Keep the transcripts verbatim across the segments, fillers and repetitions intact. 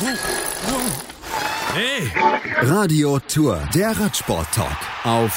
Hey! Radio Tour, der Radsport-Talk auf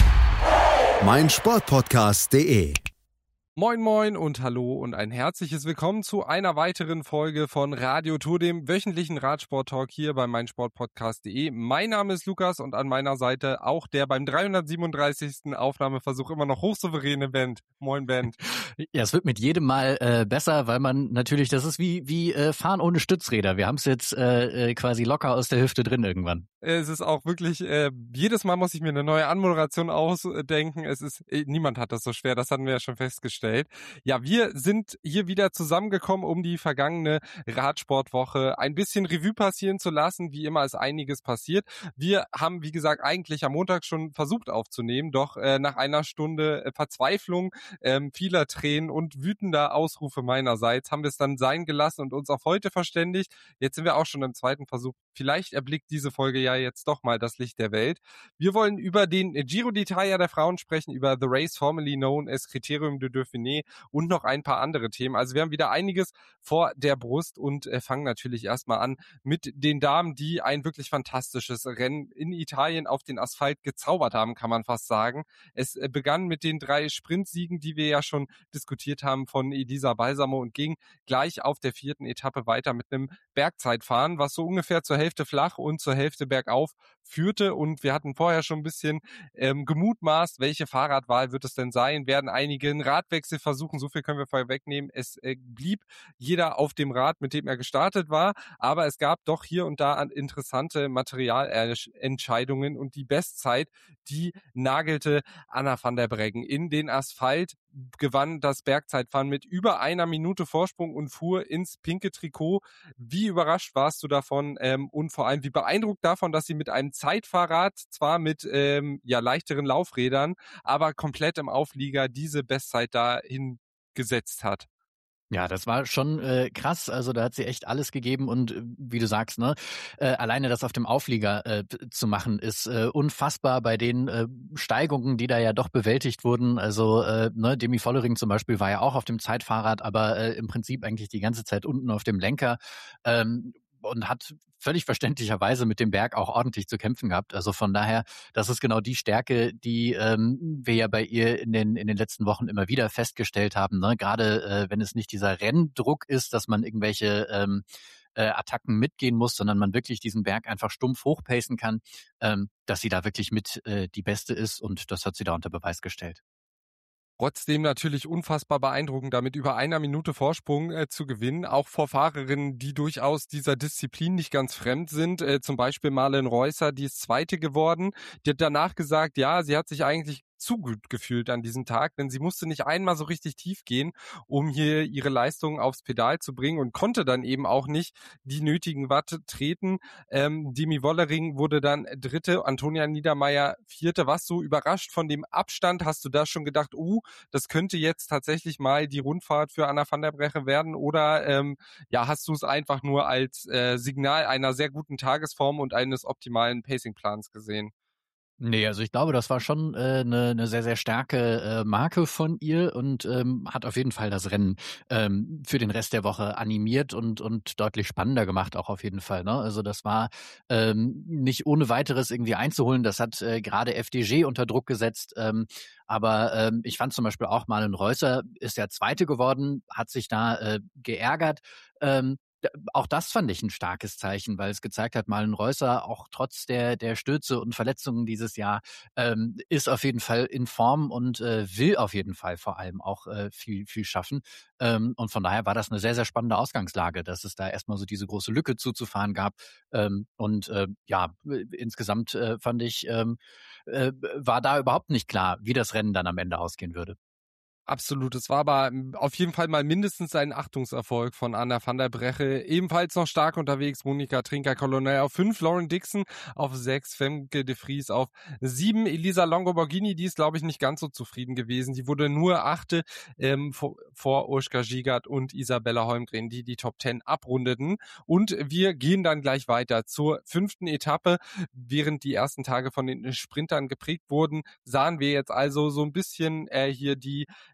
meinsportpodcast punkt de. Moin moin und hallo und ein herzliches Willkommen zu einer weiteren Folge von Radio Tour, dem wöchentlichen Radsport-Talk hier bei meinsportpodcast punkt de. Mein Name ist Lukas und an meiner Seite auch der beim dreihundertsiebenunddreißigsten Aufnahmeversuch immer noch hochsouveräne Band. Moin Band. Ja, es wird mit jedem Mal äh, besser, weil man natürlich, das ist wie wie äh, Fahren ohne Stützräder. Wir haben es jetzt äh, quasi locker aus der Hüfte drin irgendwann. Es ist auch wirklich, äh, jedes Mal muss ich mir eine neue Anmoderation ausdenken. Es ist, äh, niemand hat das so schwer, das hatten wir ja schon festgestellt. Ja, wir sind hier wieder zusammengekommen, um die vergangene Radsportwoche ein bisschen Revue passieren zu lassen. Wie immer ist einiges passiert. Wir haben, wie gesagt, eigentlich am Montag schon versucht aufzunehmen, doch äh, nach einer Stunde äh, Verzweiflung, ähm, vieler Tränen und wütender Ausrufe meinerseits haben wir es dann sein gelassen und uns auf heute verständigt. Jetzt sind wir auch schon im zweiten Versuch. Vielleicht erblickt diese Folge ja jetzt doch mal das Licht der Welt. Wir wollen über den Giro d'Italia der Frauen sprechen, über The Race formerly known as Critérium de Dauphiné und noch ein paar andere Themen. Also wir haben wieder einiges vor der Brust und äh, fangen natürlich erstmal an mit den Damen, die ein wirklich fantastisches Rennen in Italien auf den Asphalt gezaubert haben, kann man fast sagen. Es äh, begann mit den drei Sprintsiegen, die wir ja schon diskutiert haben, von Elisa Balsamo und ging gleich auf der vierten Etappe weiter mit einem Bergzeitfahren, was so ungefähr zur Hälfte flach und zur Hälfte bergauf führte. Und wir hatten vorher schon ein bisschen ähm, gemutmaßt, welche Fahrradwahl wird es denn sein? Werden einige einen Radwechsel versuchen? So viel können wir vorwegnehmen. Es äh, blieb jeder auf dem Rad, mit dem er gestartet war. Aber es gab doch hier und da interessante Materialentscheidungen und die Bestzeit, die nagelte Anna van der Breggen in den Asphalt, gewann das Bergzeitfahren mit über einer Minute Vorsprung und fuhr ins pinke Trikot. Wie überrascht warst du davon ähm, und vor allem wie beeindruckt davon, dass sie mit einem Zeitfahrrad, zwar mit ähm, ja leichteren Laufrädern, aber komplett im Auflieger diese Bestzeit da hingesetzt hat? Ja, das war schon äh, krass. Also da hat sie echt alles gegeben und äh, wie du sagst, ne, äh, alleine das auf dem Auflieger äh, zu machen, ist äh, unfassbar bei den äh, Steigungen, die da ja doch bewältigt wurden. Also äh, ne, Demi Vollering zum Beispiel war ja auch auf dem Zeitfahrrad, aber äh, im Prinzip eigentlich die ganze Zeit unten auf dem Lenker. Ähm, und hat völlig verständlicherweise mit dem Berg auch ordentlich zu kämpfen gehabt. Also von daher, das ist genau die Stärke, die ähm, wir ja bei ihr in den in den letzten Wochen immer wieder festgestellt haben. Ne? Gerade äh, wenn es nicht dieser Renndruck ist, dass man irgendwelche ähm, äh, Attacken mitgehen muss, sondern man wirklich diesen Berg einfach stumpf hochpacen kann, ähm, dass sie da wirklich mit äh, die Beste ist und das hat sie da unter Beweis gestellt. Trotzdem natürlich unfassbar beeindruckend, damit über einer Minute Vorsprung äh, zu gewinnen, auch vor Fahrerinnen, die durchaus dieser Disziplin nicht ganz fremd sind. Äh, zum Beispiel Marlen Reusser, die ist Zweite geworden. Die hat danach gesagt, ja, sie hat sich eigentlich zu gut gefühlt an diesem Tag, denn sie musste nicht einmal so richtig tief gehen, um hier ihre Leistung aufs Pedal zu bringen und konnte dann eben auch nicht die nötigen Watt treten. Ähm, Demi Vollering wurde dann Dritte, Antonia Niedermeier Vierte. Was so überrascht von dem Abstand? Hast du da schon gedacht, uh, das könnte jetzt tatsächlich mal die Rundfahrt für Anna van der Breggen werden? Oder ähm, ja, hast du es einfach nur als äh, Signal einer sehr guten Tagesform und eines optimalen Pacingplans gesehen? Nee, also ich glaube, das war schon äh, eine, eine sehr, sehr starke äh, Marke von ihr und ähm, hat auf jeden Fall das Rennen ähm, für den Rest der Woche animiert und und deutlich spannender gemacht, auch auf jeden Fall. Ne? Also das war ähm, nicht ohne weiteres irgendwie einzuholen. Das hat äh, gerade F D G unter Druck gesetzt. Ähm, aber ähm, ich fand zum Beispiel auch Marlen Reusser ist ja Zweite geworden, hat sich da äh, geärgert. Ähm, Auch das fand ich ein starkes Zeichen, weil es gezeigt hat, Marlen Reusser, auch trotz der der Stürze und Verletzungen dieses Jahr, ähm, ist auf jeden Fall in Form und äh, will auf jeden Fall vor allem auch äh, viel viel schaffen. Ähm, und von daher war das eine sehr, sehr spannende Ausgangslage, dass es da erstmal so diese große Lücke zuzufahren gab. Ähm, und äh, ja, insgesamt äh, fand ich, ähm, äh, war da überhaupt nicht klar, wie das Rennen dann am Ende ausgehen würde. Absolut, es war aber auf jeden Fall mal mindestens ein Achtungserfolg von Anna van der Breggen. Ebenfalls noch stark unterwegs Monika Trinker-Colonel auf fünf, Lauren Dixon auf sechs, Femke de Vries auf sieben, Elisa Longo-Borghini, die ist glaube ich nicht ganz so zufrieden gewesen. Die wurde nur Achte ähm, vor, vor Urška Žigart und Isabella Holmgren, die die Top Ten abrundeten. Und wir gehen dann gleich weiter zur fünften Etappe. Während die ersten Tage von den Sprintern geprägt wurden, sahen wir jetzt also so ein bisschen äh, hier die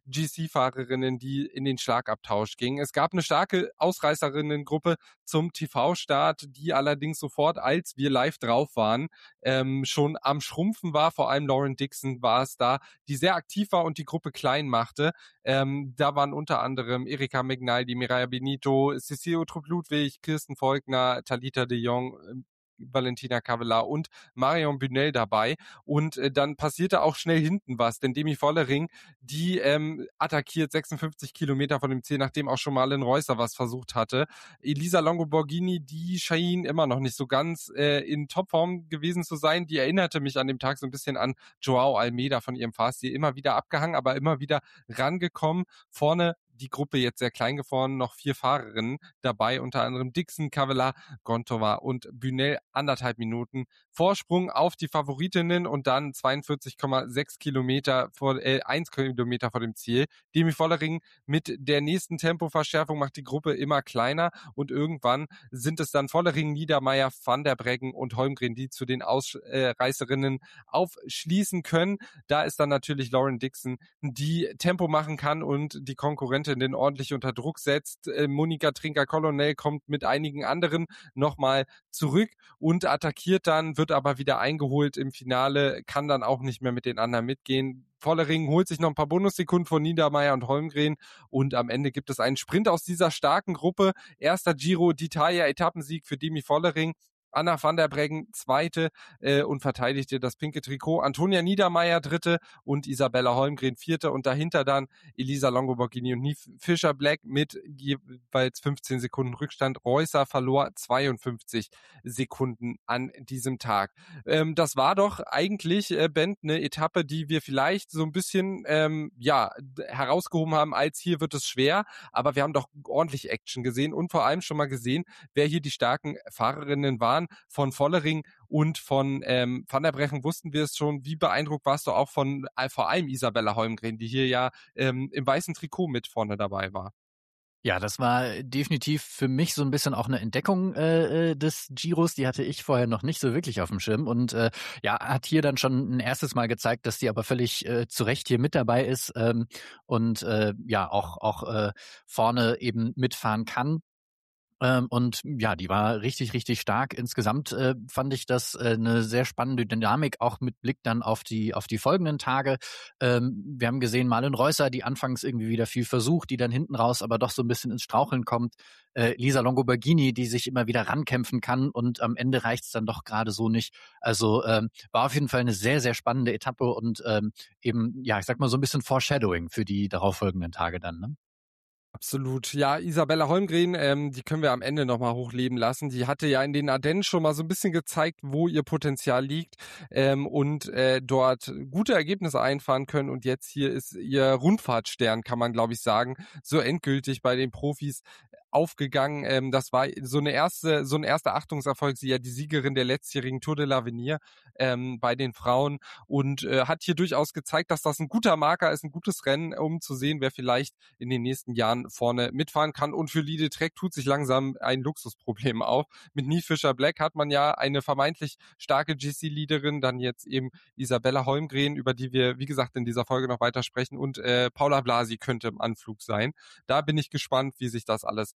G C-Fahrerinnen, die in den Schlagabtausch gingen. Es gab eine starke Ausreißerinnengruppe zum T V-Start, die allerdings sofort, als wir live drauf waren, ähm, schon am Schrumpfen war. Vor allem Lauren Dixon war es da, die sehr aktiv war und die Gruppe klein machte. Ähm, da waren unter anderem Erika McNally, Mireia Benito, Cecilie Uttrup-Ludwig, Kirsten Volkner, Thalita de Jong, Valentina Cavelar und Marion Bunel dabei. Und äh, dann passierte auch schnell hinten was, denn Demi Vollering, die ähm, attackiert sechsundfünfzig Kilometer von dem Ziel, nachdem auch schon Marlen Reusser was versucht hatte. Elisa Longo-Borghini, die schien immer noch nicht so ganz äh, in Topform gewesen zu sein. Die erinnerte mich an dem Tag so ein bisschen an Joao Almeida von ihrem Fahrstil. Immer wieder abgehangen, aber immer wieder rangekommen. Vorne die Gruppe jetzt sehr klein geworden, noch vier Fahrerinnen dabei, unter anderem Dixon, Cavelar, Gontova und Bunel, anderthalb Minuten Vorsprung auf die Favoritinnen und dann zweiundvierzig Komma sechs Kilometer vor, äh, eins Kilometer vor dem Ziel. Demi Vollering mit der nächsten Tempoverschärfung macht die Gruppe immer kleiner und irgendwann sind es dann Vollering, Niedermeyer, Van der Breggen und Holmgren, die zu den Ausreißerinnen aufschließen können. Da ist dann natürlich Lauren Dixon, die Tempo machen kann und die Konkurrentin den ordentlich unter Druck setzt. Äh, Monika Trinker-Colonel kommt mit einigen anderen nochmal zurück und attackiert dann, wird aber wieder eingeholt im Finale, kann dann auch nicht mehr mit den anderen mitgehen. Vollering holt sich noch ein paar Bonussekunden von Niedermeyer und Holmgren und am Ende gibt es einen Sprint aus dieser starken Gruppe. Erster Giro d'Italia, Etappensieg für Demi Vollering. Anna van der Breggen zweite äh, und verteidigte das pinke Trikot. Antonia Niedermeyer dritte und Isabella Holmgren vierte und dahinter dann Elisa Longo-Borghini und Niamh Fisher-Black mit jeweils fünfzehn Sekunden Rückstand. Reusser verlor zweiundfünfzig Sekunden an diesem Tag. Ähm, das war doch eigentlich, äh, Bent, eine Etappe, die wir vielleicht so ein bisschen ähm, ja herausgehoben haben, als hier wird es schwer, aber wir haben doch ordentlich Action gesehen und vor allem schon mal gesehen, wer hier die starken Fahrerinnen waren. Von Vollering und von ähm, Van der Breggen wussten wir es schon. Wie beeindruckt warst du auch von äh, vor allem Isabella Holmgren, die hier ja ähm, im weißen Trikot mit vorne dabei war? Ja, das war definitiv für mich so ein bisschen auch eine Entdeckung äh, des Giros. Die hatte ich vorher noch nicht so wirklich auf dem Schirm und äh, ja, hat hier dann schon ein erstes Mal gezeigt, dass sie aber völlig äh, zu Recht hier mit dabei ist ähm, und äh, ja auch auch äh, vorne eben mitfahren kann. Ähm, und ja, die war richtig, richtig stark. Insgesamt äh, fand ich das äh, eine sehr spannende Dynamik, auch mit Blick dann auf die auf die folgenden Tage. Ähm, wir haben gesehen, Marlen Reusser, die anfangs irgendwie wieder viel versucht, die dann hinten raus aber doch so ein bisschen ins Straucheln kommt. Äh, Lisa Longo-Borghini, die sich immer wieder rankämpfen kann und am Ende reicht's dann doch gerade so nicht. Also ähm, war auf jeden Fall eine sehr, sehr spannende Etappe und ähm, eben, ja, ich sag mal so ein bisschen Foreshadowing für die darauffolgenden Tage dann, ne? Absolut. Ja, Isabella Holmgren, ähm, die können wir am Ende nochmal hochleben lassen. Die hatte ja in den Ardennen schon mal so ein bisschen gezeigt, wo ihr Potenzial liegt ähm, und äh, dort gute Ergebnisse einfahren können. Und jetzt hier ist ihr Rundfahrtstern, kann man glaube ich sagen, so endgültig bei den Profis aufgegangen. Ähm, das war so eine erste, so ein erster Achtungserfolg. Sie ja die Siegerin der letztjährigen Tour de l'Avenir ähm, bei den Frauen und äh, hat hier durchaus gezeigt, dass das ein guter Marker ist, ein gutes Rennen, um zu sehen, wer vielleicht in den nächsten Jahren vorne mitfahren kann. Und für Liede Trek tut sich langsam ein Luxusproblem auf. Mit Niamh Fisher-Black hat man ja eine vermeintlich starke G C-Leaderin, dann jetzt eben Isabella Holmgren, über die wir, wie gesagt, in dieser Folge noch weiter sprechen und äh, Paula Blasi könnte im Anflug sein. Da bin ich gespannt, wie sich das alles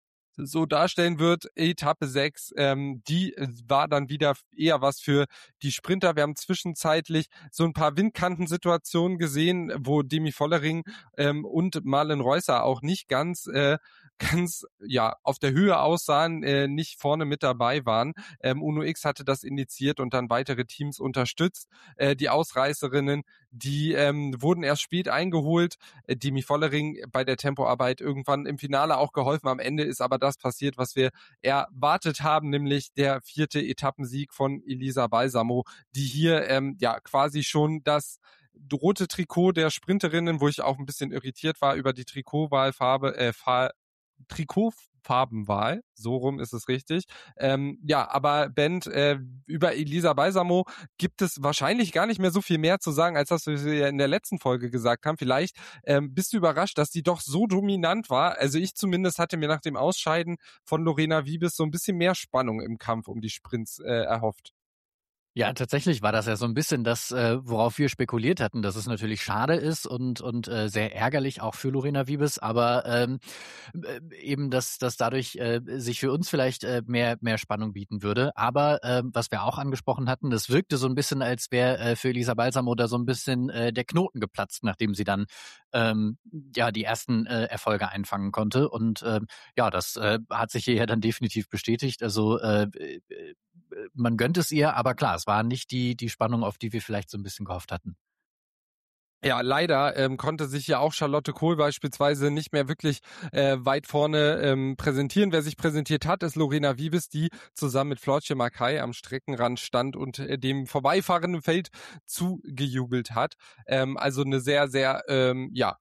so darstellen wird. Etappe sechs, ähm, die war dann wieder eher was für die Sprinter. Wir haben zwischenzeitlich so ein paar Windkantensituationen gesehen, wo Demi Vollering ähm, und Marlen Reusser auch nicht ganz äh, ganz ja auf der Höhe aussahen, äh, nicht vorne mit dabei waren. Ähm, Uno X hatte das initiiert und dann weitere Teams unterstützt. Äh, die Ausreißerinnen, die ähm, wurden erst spät eingeholt. Äh, Demi Vollering bei der Tempoarbeit irgendwann im Finale auch geholfen. Am Ende ist aber das passiert, was wir erwartet haben, nämlich der vierte Etappensieg von Elisa Balsamo, die hier ähm, ja quasi schon das rote Trikot der Sprinterinnen, wo ich auch ein bisschen irritiert war über die Trikotwahlfarbe, äh, Fahr- Trikotfarbenwahl, so rum ist es richtig. Ähm, ja, aber Bent, äh, über Elisa Balsamo gibt es wahrscheinlich gar nicht mehr so viel mehr zu sagen, als das wir in der letzten Folge gesagt haben. Vielleicht ähm, bist du überrascht, dass die doch so dominant war. Also ich zumindest hatte mir nach dem Ausscheiden von Lorena Wiebes so ein bisschen mehr Spannung im Kampf um die Sprints äh, erhofft. Ja, tatsächlich war das ja so ein bisschen das, äh, worauf wir spekuliert hatten, dass es natürlich schade ist und und, äh, sehr ärgerlich auch für Lorena Wiebes, aber, ähm, äh, eben, dass dass dadurch, äh, sich für uns vielleicht, äh, mehr mehr Spannung bieten würde. Aber, ähm, was wir auch angesprochen hatten, das wirkte so ein bisschen, als wäre, äh, für Elisa Balsamo da so ein bisschen, äh, der Knoten geplatzt, nachdem sie dann, ähm, ja, die ersten, äh, Erfolge einfangen konnte. Und, ähm, ja, das, äh, hat sich hier ja dann definitiv bestätigt. Also, äh, äh, man gönnt es ihr, aber klar, es war nicht die die Spannung, auf die wir vielleicht so ein bisschen gehofft hatten. Ja, leider ähm, konnte sich ja auch Charlotte Kohl beispielsweise nicht mehr wirklich äh, weit vorne ähm, präsentieren. Wer sich präsentiert hat, ist Lorena Wiebes, die zusammen mit Floortje Mackaij am Streckenrand stand und äh, dem vorbeifahrenden Feld zugejubelt hat. Ähm, also eine sehr, sehr, ähm, ja,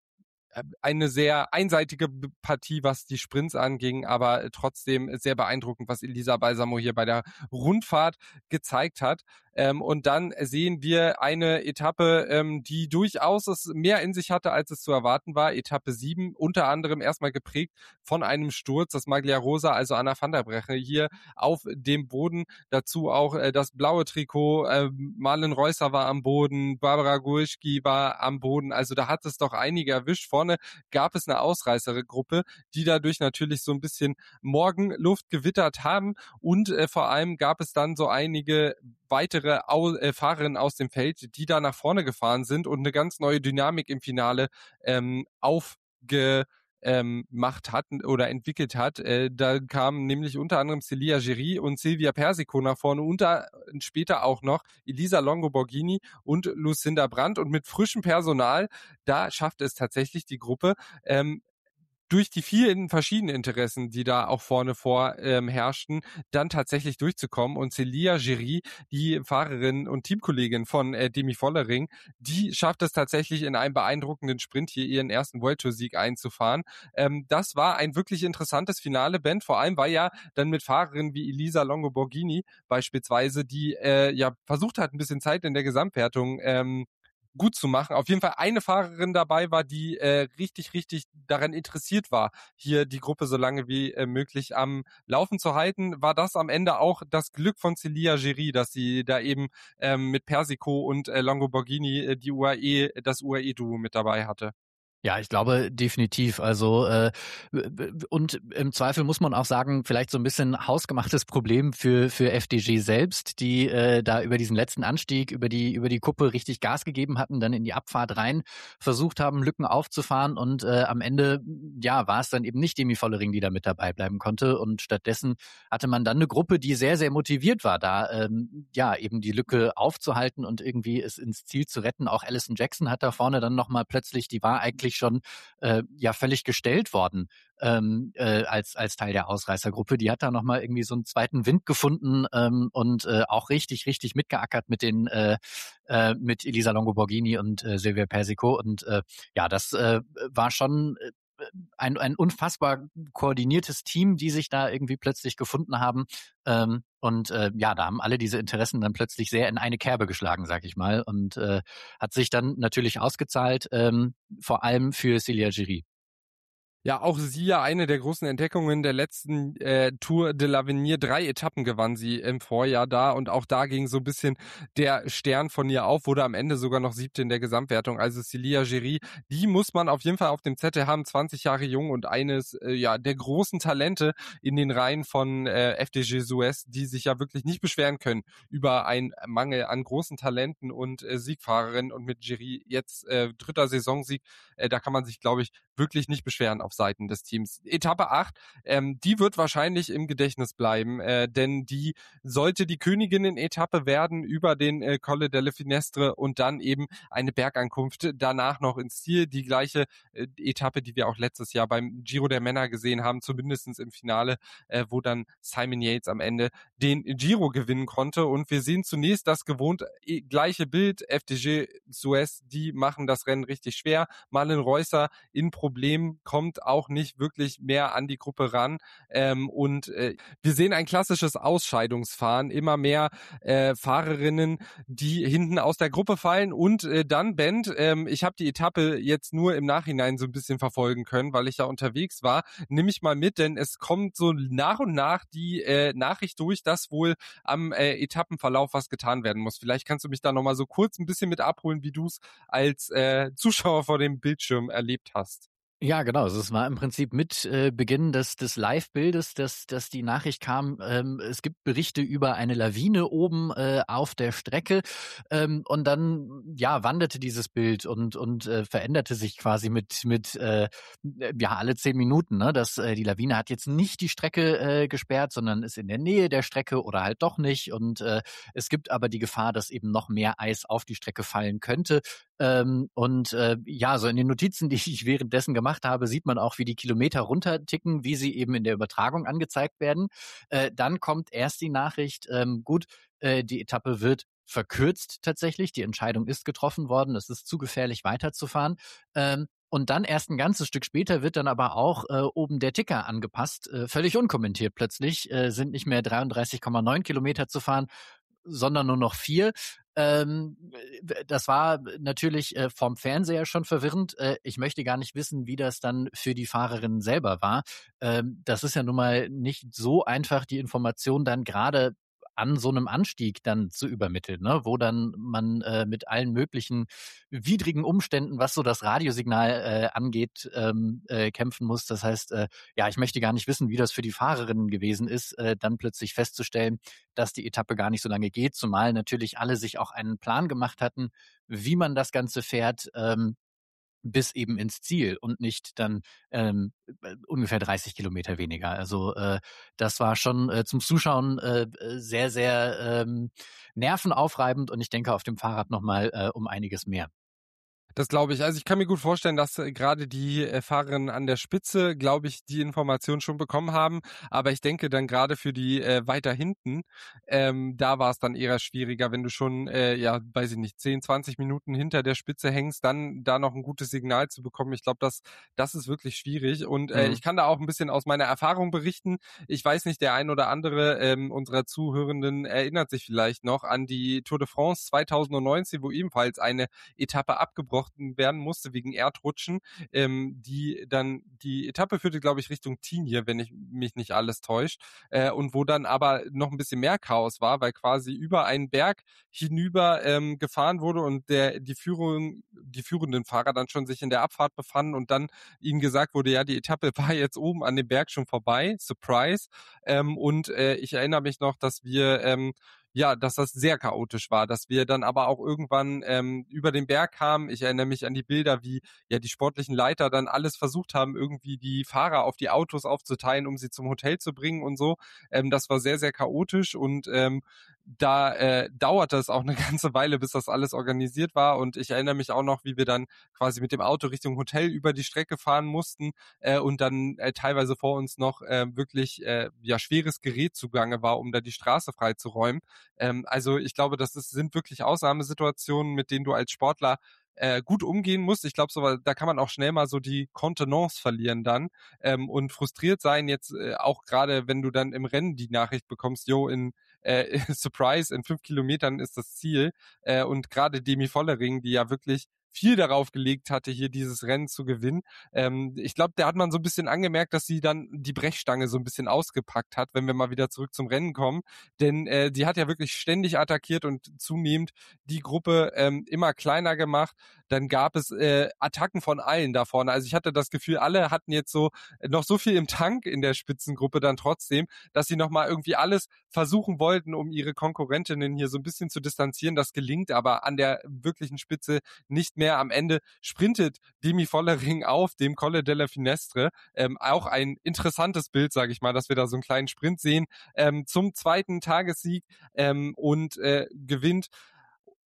eine sehr einseitige Partie, was die Sprints anging, aber trotzdem sehr beeindruckend, was Elisa Balsamo hier bei der Rundfahrt gezeigt hat. Ähm, und dann sehen wir eine Etappe, ähm, die durchaus es mehr in sich hatte, als es zu erwarten war. Etappe sieben, unter anderem erstmal geprägt von einem Sturz, das Maglia Rosa, also Anna van der Breggen, hier auf dem Boden. Dazu auch äh, das blaue Trikot. Äh, Marlen Reusser war am Boden, Barbara Gurski war am Boden. Also da hat es doch einige erwischt. Vorne gab es eine Ausreißergruppe, die dadurch natürlich so ein bisschen Morgenluft gewittert haben. Und äh, vor allem gab es dann so einige weitere Au- äh, Fahrerinnen aus dem Feld, die da nach vorne gefahren sind und eine ganz neue Dynamik im Finale ähm, aufge ähm, macht hat oder entwickelt hat. Äh, da kamen nämlich unter anderem Celia Giri und Silvia Persico nach vorne und da später auch noch Elisa Longo Borghini und Lucinda Brandt und mit frischem Personal, da schafft es tatsächlich die Gruppe, ähm, durch die vielen verschiedenen Interessen, die da auch vorne vor ähm, herrschten, dann tatsächlich durchzukommen. Und Celia Giri, die Fahrerin und Teamkollegin von äh, Demi Vollering, die schafft es tatsächlich in einem beeindruckenden Sprint hier ihren ersten World Tour Sieg einzufahren. Ähm, das war ein wirklich interessantes Finale, Ben, vor allem weil ja dann mit Fahrerinnen wie Elisa Longo Borghini beispielsweise, die äh, ja versucht hat, ein bisschen Zeit in der Gesamtwertung ähm, gut zu machen. Auf jeden Fall eine Fahrerin dabei war, die äh, richtig, richtig daran interessiert war, hier die Gruppe so lange wie äh, möglich am Laufen zu halten. War das am Ende auch das Glück von Celia Giri, dass sie da eben ähm, mit Persico und äh, Longo Borghini äh, die U A E, das U A E-Duo mit dabei hatte? Ja, ich glaube definitiv. Also äh, und im Zweifel muss man auch sagen, vielleicht so ein bisschen hausgemachtes Problem für für F D G selbst, die äh, da über diesen letzten Anstieg, über die über die Kuppe richtig Gas gegeben hatten, dann in die Abfahrt rein versucht haben, Lücken aufzufahren und äh, am Ende ja war es dann eben nicht Demi Vollering, die da mit dabei bleiben konnte und stattdessen hatte man dann eine Gruppe, die sehr sehr motiviert war, da ähm, ja eben die Lücke aufzuhalten und irgendwie es ins Ziel zu retten. Auch Alison Jackson hat da vorne dann noch mal plötzlich, die war eigentlich schon äh, ja völlig gestellt worden ähm, äh, als als Teil der Ausreißergruppe. Die hat da noch mal irgendwie so einen zweiten Wind gefunden ähm, und äh, auch richtig richtig mitgeackert mit den äh, äh, mit Elisa Longo Borghini und äh, Silvia Persico und äh, ja, das äh, war schon äh, ein, ein unfassbar koordiniertes Team, die sich da irgendwie plötzlich gefunden haben. Ähm, und äh, ja, da haben alle diese Interessen dann plötzlich sehr in eine Kerbe geschlagen, sag ich mal. Und äh, hat sich dann natürlich ausgezahlt, ähm, vor allem für Celia Giri. Ja, auch sie ja eine der großen Entdeckungen der letzten äh, Tour de l'Avenir. Drei Etappen gewann sie im Vorjahr da und auch da ging so ein bisschen der Stern von ihr auf, wurde am Ende sogar noch siebte in der Gesamtwertung. Also Celia Giri, die muss man auf jeden Fall auf dem Zettel haben, zwanzig Jahre jung und eines äh, ja der großen Talente in den Reihen von äh, F D G Suez, die sich ja wirklich nicht beschweren können über einen Mangel an großen Talenten und äh, Siegfahrerinnen und mit Giri jetzt äh, dritter Saisonsieg, äh, da kann man sich, glaube ich, wirklich nicht beschweren auf Seiten des Teams. Etappe acht, ähm, die wird wahrscheinlich im Gedächtnis bleiben, äh, denn die sollte die Königinnen-Etappe werden über den äh, Colle delle Finestre und dann eben eine Bergankunft danach noch ins Ziel. Die gleiche äh, Etappe, die wir auch letztes Jahr beim Giro der Männer gesehen haben, zumindest im Finale, äh, wo dann Simon Yates am Ende den Giro gewinnen konnte. Und wir sehen zunächst das gewohnt äh, gleiche Bild. F D G Suez, die machen das Rennen richtig schwer. Marlen Reusser in Problem, kommt kommt auch nicht wirklich mehr an die Gruppe ran. Ähm, und äh, wir sehen ein klassisches Ausscheidungsfahren, immer mehr äh, Fahrerinnen, die hinten aus der Gruppe fallen. Und äh, dann, Bent, ähm, ich habe die Etappe jetzt nur im Nachhinein so ein bisschen verfolgen können, weil ich ja unterwegs war. Nimm mich mal mit, denn es kommt so nach und nach die äh, Nachricht durch, dass wohl am äh, Etappenverlauf was getan werden muss. Vielleicht kannst du mich da nochmal so kurz ein bisschen mit abholen, wie du es als äh, Zuschauer vor dem Bildschirm erlebt hast. Ja, genau. Also es war im Prinzip mit äh, Beginn des, des Live-Bildes, dass, dass die Nachricht kam, ähm, es gibt Berichte über eine Lawine oben äh, auf der Strecke. Ähm, und dann ja wanderte dieses Bild und, und äh, veränderte sich quasi mit, mit äh, ja alle zehn Minuten. Ne? Das, äh, die Lawine hat jetzt nicht die Strecke äh, gesperrt, sondern ist in der Nähe der Strecke oder halt doch nicht. Und äh, es gibt aber die Gefahr, dass eben noch mehr Eis auf die Strecke fallen könnte. Ähm, und äh, ja, so in den Notizen, die ich währenddessen gemacht habe, sieht man auch, wie die Kilometer runterticken, wie sie eben in der Übertragung angezeigt werden. Äh, dann kommt erst die Nachricht, ähm, gut, äh, die Etappe wird verkürzt tatsächlich. Die Entscheidung ist getroffen worden. Es ist zu gefährlich weiterzufahren. Ähm, und dann erst ein ganzes Stück später wird dann aber auch äh, oben der Ticker angepasst, äh, völlig unkommentiert plötzlich, äh, sind nicht mehr dreiunddreißig Komma neun Kilometer zu fahren, sondern nur noch vier. Ähm, das war natürlich äh, vom Fernseher schon verwirrend. Äh, ich möchte gar nicht wissen, wie das dann für die Fahrerinnen selber war. Ähm, das ist ja nun mal nicht so einfach, die Information dann gerade an so einem Anstieg dann zu übermitteln, ne? Wo dann man äh, mit allen möglichen widrigen Umständen, was so das Radiosignal äh, angeht, ähm, äh, kämpfen muss. Das heißt, äh, ja, ich möchte gar nicht wissen, wie das für die Fahrerinnen gewesen ist, äh, dann plötzlich festzustellen, dass die Etappe gar nicht so lange geht, zumal natürlich alle sich auch einen Plan gemacht hatten, wie man das Ganze fährt, ähm, bis eben ins Ziel und nicht dann ähm, ungefähr dreißig Kilometer weniger. Also äh, das war schon äh, zum Zuschauen äh, sehr, sehr ähm, nervenaufreibend und ich denke auf dem Fahrrad nochmal äh, um einiges mehr. Das glaube ich. Also ich kann mir gut vorstellen, dass äh, gerade die äh, Fahrerinnen an der Spitze, glaube ich, die Information schon bekommen haben. Aber ich denke dann gerade für die äh, weiter hinten, ähm, da war es dann eher schwieriger, wenn du schon, äh, ja, weiß ich nicht, zehn, zwanzig Minuten hinter der Spitze hängst, dann da noch ein gutes Signal zu bekommen. Ich glaube, das, das ist wirklich schwierig. Und äh, Mhm. ich kann da auch ein bisschen aus meiner Erfahrung berichten. Ich weiß nicht, der ein oder andere ähm, unserer Zuhörenden erinnert sich vielleicht noch an die Tour de France zweitausendneunzehn, wo ebenfalls eine Etappe abgebrochen werden musste wegen Erdrutschen, ähm, die dann, die Etappe führte, glaube ich, Richtung Tignes, wenn ich mich nicht alles täuscht, äh, und wo dann aber noch ein bisschen mehr Chaos war, weil quasi über einen Berg hinüber ähm, gefahren wurde und der, die Führung, die führenden Fahrer dann schon sich in der Abfahrt befanden und dann ihnen gesagt wurde, ja, die Etappe war jetzt oben an dem Berg schon vorbei, Surprise, ähm, und äh, ich erinnere mich noch, dass wir ähm, ja, dass das sehr chaotisch war, dass wir dann aber auch irgendwann ähm, über den Berg kamen. Ich erinnere mich an die Bilder, wie ja die sportlichen Leiter dann alles versucht haben, irgendwie die Fahrer auf die Autos aufzuteilen, um sie zum Hotel zu bringen und so. Ähm, das war sehr, sehr chaotisch und ähm, da äh, dauerte es auch eine ganze Weile, bis das alles organisiert war und ich erinnere mich auch noch, wie wir dann quasi mit dem Auto Richtung Hotel über die Strecke fahren mussten äh, und dann äh, teilweise vor uns noch äh, wirklich äh, ja schweres Gerät zugange war, um da die Straße freizuräumen. Ähm, also ich glaube, das ist, sind wirklich Ausnahmesituationen, mit denen du als Sportler äh, gut umgehen musst. Ich glaube, so, da kann man auch schnell mal so die Kontenance verlieren dann ähm, und frustriert sein. Jetzt äh, auch gerade, wenn du dann im Rennen die Nachricht bekommst, jo, in äh, Surprise, in fünf Kilometern ist das Ziel. Äh, und gerade Demi Vollering, die ja wirklich viel darauf gelegt hatte, hier dieses Rennen zu gewinnen. Ähm, ich glaube, da hat man so ein bisschen angemerkt, dass sie dann die Brechstange so ein bisschen ausgepackt hat, wenn wir mal wieder zurück zum Rennen kommen. Denn äh, die hat ja wirklich ständig attackiert und zunehmend die Gruppe ähm, immer kleiner gemacht. Dann gab es äh, Attacken von allen da vorne. Also ich hatte das Gefühl, alle hatten jetzt so noch so viel im Tank in der Spitzengruppe dann trotzdem, dass sie nochmal irgendwie alles versuchen wollten, um ihre Konkurrentinnen hier so ein bisschen zu distanzieren. Das gelingt aber an der wirklichen Spitze nicht mehr. Am Ende sprintet Demi Vollering auf dem Colle della Finestre. Ähm, auch ein interessantes Bild, sage ich mal, dass wir da so einen kleinen Sprint sehen, ähm, zum zweiten Tagessieg ähm, und äh, gewinnt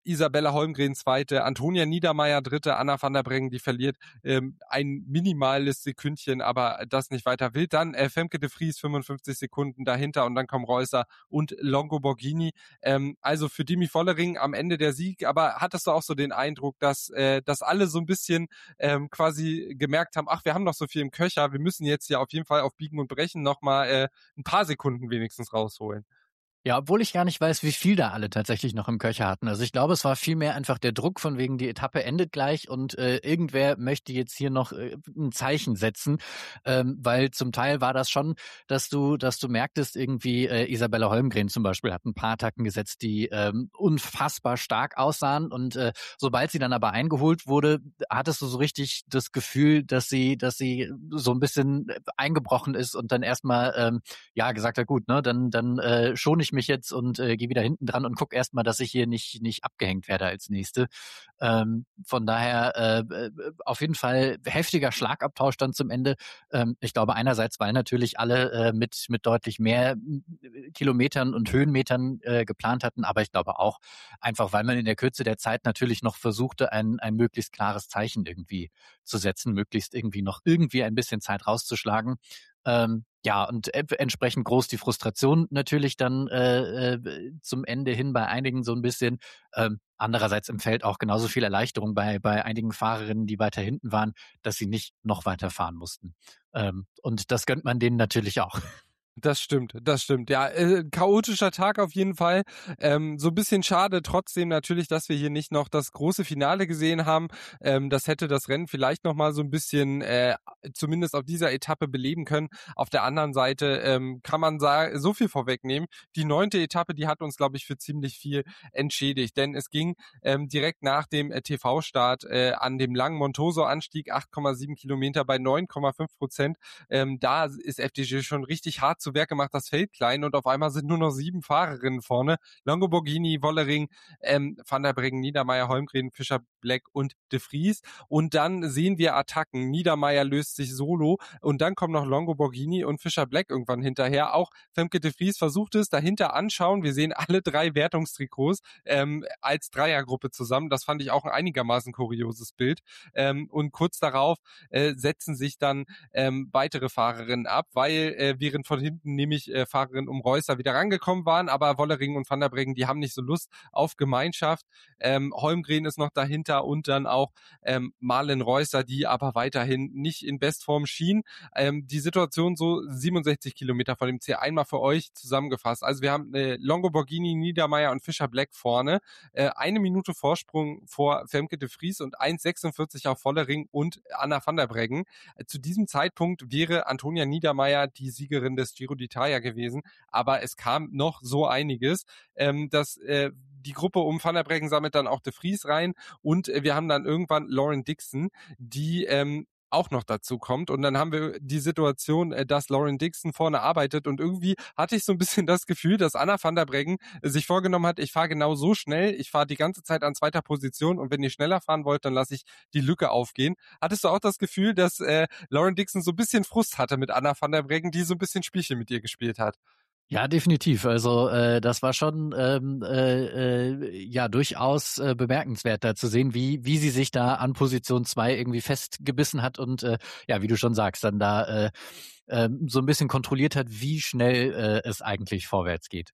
Isabella Holmgren zweite, Antonia Niedermeier dritte, Anna van der Breggen, die verliert ähm, ein minimales Sekündchen, aber das nicht weiter wild. Dann äh, Femke de Vries fünfundfünfzig Sekunden dahinter und dann kommen Reusser und Longo Borghini. Ähm, also für Demi Vollering am Ende der Sieg, aber hattest du auch so den Eindruck, dass, äh, dass alle so ein bisschen ähm, quasi gemerkt haben, ach, wir haben noch so viel im Köcher, wir müssen jetzt ja auf jeden Fall auf Biegen und Brechen nochmal äh, ein paar Sekunden wenigstens rausholen? Ja, obwohl ich gar nicht weiß, wie viel da alle tatsächlich noch im Köcher hatten. Also ich glaube, es war vielmehr einfach der Druck von wegen, die Etappe endet gleich und äh, irgendwer möchte jetzt hier noch äh, ein Zeichen setzen, ähm, weil zum Teil war das schon, dass du, dass du merktest, irgendwie äh, Isabella Holmgren zum Beispiel hat ein paar Attacken gesetzt, die ähm, unfassbar stark aussahen und äh, sobald sie dann aber eingeholt wurde, hattest du so richtig das Gefühl, dass sie, dass sie so ein bisschen eingebrochen ist und dann erstmal ähm, ja gesagt hat, gut, ne, dann dann äh, schon ich mich jetzt und äh, gehe wieder hinten dran und guck erstmal, dass ich hier nicht nicht abgehängt werde als Nächste. Ähm, von daher äh, auf jeden Fall heftiger Schlagabtausch dann zum Ende. Ähm, ich glaube einerseits, weil natürlich alle äh, mit mit deutlich mehr Kilometern und Höhenmetern äh, geplant hatten, aber ich glaube auch einfach, weil man in der Kürze der Zeit natürlich noch versuchte, ein ein möglichst klares Zeichen irgendwie zu setzen, möglichst irgendwie noch irgendwie ein bisschen Zeit rauszuschlagen. Ähm, ja, und äh, entsprechend groß die Frustration natürlich dann äh, äh, zum Ende hin bei einigen so ein bisschen. Ähm, andererseits im Feld auch genauso viel Erleichterung bei bei einigen Fahrerinnen, die weiter hinten waren, dass sie nicht noch weiter fahren mussten. Ähm, und das gönnt man denen natürlich auch. Das stimmt, das stimmt. Ja, äh, chaotischer Tag auf jeden Fall. Ähm, so ein bisschen schade trotzdem natürlich, dass wir hier nicht noch das große Finale gesehen haben. Ähm, das hätte das Rennen vielleicht noch mal so ein bisschen, äh, zumindest auf dieser Etappe beleben können. Auf der anderen Seite ähm, kann man sagen, so viel vorwegnehmen. Die neunte Etappe, die hat uns, glaube ich, für ziemlich viel entschädigt, denn es ging ähm, direkt nach dem äh, T V-Start äh, an dem langen Montoso-Anstieg, acht Komma sieben Kilometer bei neun Komma fünf Prozent. Ähm, da ist F D J schon richtig hart zu Werke, macht das Feld klein und auf einmal sind nur noch sieben Fahrerinnen vorne. Longo Borghini, Wollering, ähm, Van der Breggen, Niedermeier, Holmgren, Fischer, Black und de Vries. Und dann sehen wir Attacken. Niedermeier löst sich solo und dann kommen noch Longo Borghini und Fischer Black irgendwann hinterher. Auch Femke de Vries versucht es, dahinter anschauen. Wir sehen alle drei Wertungstrikots ähm, als Dreiergruppe zusammen. Das fand ich auch ein einigermaßen kurioses Bild. Ähm, und kurz darauf äh, setzen sich dann ähm, weitere Fahrerinnen ab, weil äh, während von hinten nämlich äh, Fahrerinnen um Reusser wieder rangekommen waren, aber Wollering und Van der Breggen, die haben nicht so Lust auf Gemeinschaft. Ähm, Holmgren ist noch dahinter und dann auch ähm, Marlen Reusser, die aber weiterhin nicht in Bestform schien. Ähm, die Situation so siebenundsechzig Kilometer vor dem Ziel einmal für euch zusammengefasst. Also wir haben äh, Longo Borghini, Niedermeier und Fischer Black vorne. Äh, eine Minute Vorsprung vor Femke de Vries und eins sechsundvierzig auf Wollering und Anna van der Breggen. Äh, zu diesem Zeitpunkt wäre Antonia Niedermeier die Siegerin des Giro d'Italia gewesen, aber es kam noch so einiges, ähm, dass äh, die Gruppe um Van der Breggen sammelt dann auch de Vries rein und äh, wir haben dann irgendwann Lauren Dixon, die ähm, auch noch dazu kommt und dann haben wir die Situation, äh, dass Lauren Dixon vorne arbeitet und irgendwie hatte ich so ein bisschen das Gefühl, dass Anna van der Breggen sich vorgenommen hat, ich fahre genau so schnell, ich fahre die ganze Zeit an zweiter Position und wenn ihr schneller fahren wollt, dann lasse ich die Lücke aufgehen. Hattest du auch das Gefühl, dass äh, Lauren Dixon so ein bisschen Frust hatte mit Anna van der Breggen, die so ein bisschen Spielchen mit ihr gespielt hat? Ja, definitiv. Also äh, das war schon ähm, äh, äh, ja durchaus äh, bemerkenswert, da zu sehen, wie wie sie sich da an Position zwei irgendwie festgebissen hat und äh, ja, wie du schon sagst, dann da äh, äh, so ein bisschen kontrolliert hat, wie schnell äh, es eigentlich vorwärts geht.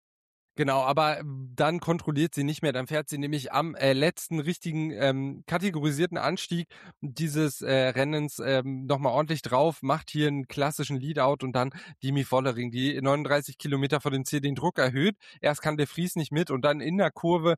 Genau, aber dann kontrolliert sie nicht mehr. Dann fährt sie nämlich am äh, letzten richtigen ähm, kategorisierten Anstieg dieses äh, Rennens ähm, nochmal ordentlich drauf, macht hier einen klassischen Leadout und dann Demi Vollering, die neununddreißig Kilometer vor dem Ziel den Druck erhöht. Erst kann de Vries nicht mit und dann in der Kurve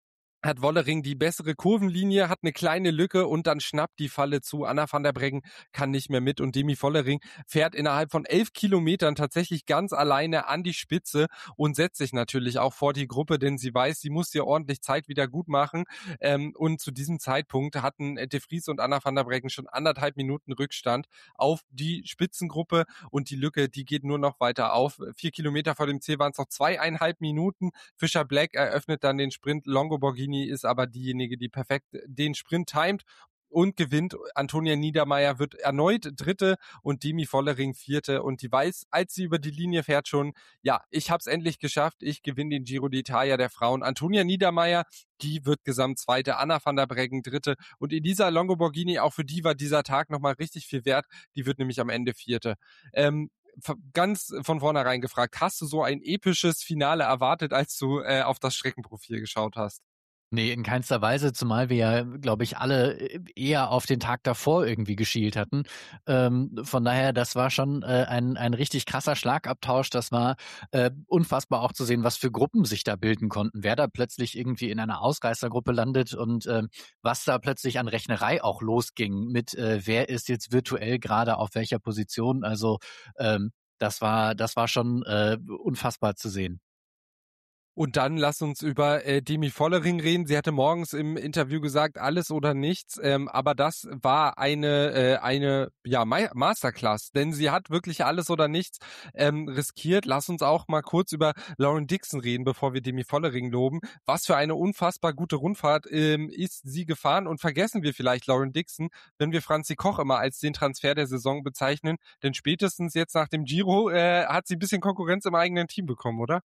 hat Wollering die bessere Kurvenlinie, hat eine kleine Lücke und dann schnappt die Falle zu. Anna van der Breggen kann nicht mehr mit und Demi Vollering fährt innerhalb von elf Kilometern tatsächlich ganz alleine an die Spitze und setzt sich natürlich auch vor die Gruppe, denn sie weiß, sie muss hier ordentlich Zeit wieder gut machen. Ähm, und zu diesem Zeitpunkt hatten de Vries und Anna van der Breggen schon anderthalb Minuten Rückstand auf die Spitzengruppe und die Lücke, die geht nur noch weiter auf. Vier Kilometer vor dem Ziel waren es noch zweieinhalb Minuten. Fischer Black eröffnet dann den Sprint, Longo Borghini ist aber diejenige, die perfekt den Sprint timet und gewinnt. Antonia Niedermaier wird erneut Dritte und Demi Vollering Vierte und die weiß, als sie über die Linie fährt schon, ja, ich hab's endlich geschafft, ich gewinne den Giro d'Italia der Frauen. Antonia Niedermaier, die wird Gesamtzweite, Anna van der Breggen Dritte und Elisa Longoborghini, auch für die war dieser Tag nochmal richtig viel wert, die wird nämlich am Ende Vierte. Ähm, ganz von vornherein gefragt, hast du so ein episches Finale erwartet, als du äh, auf das Streckenprofil geschaut hast? Nee, in keinster Weise, zumal wir ja, glaube ich, alle eher auf den Tag davor irgendwie geschielt hatten. Ähm, von daher, das war schon äh, ein, ein richtig krasser Schlagabtausch. Das war äh, unfassbar auch zu sehen, was für Gruppen sich da bilden konnten. Wer da plötzlich irgendwie in einer Ausreißergruppe landet und äh, was da plötzlich an Rechnerei auch losging mit äh, wer ist jetzt virtuell gerade auf welcher Position. Also ähm, das war, das war schon äh, unfassbar zu sehen. Und dann lass uns über äh, Demi Vollering reden. Sie hatte morgens im Interview gesagt, alles oder nichts. Ähm, aber das war eine äh, eine ja Ma- Masterclass, denn sie hat wirklich alles oder nichts ähm, riskiert. Lass uns auch mal kurz über Lauren Dixon reden, bevor wir Demi Vollering loben. Was für eine unfassbar gute Rundfahrt ähm, ist sie gefahren. Und vergessen wir vielleicht Lauren Dixon, wenn wir Franzi Koch immer als den Transfer der Saison bezeichnen. Denn spätestens jetzt nach dem Giro äh, hat sie ein bisschen Konkurrenz im eigenen Team bekommen, oder?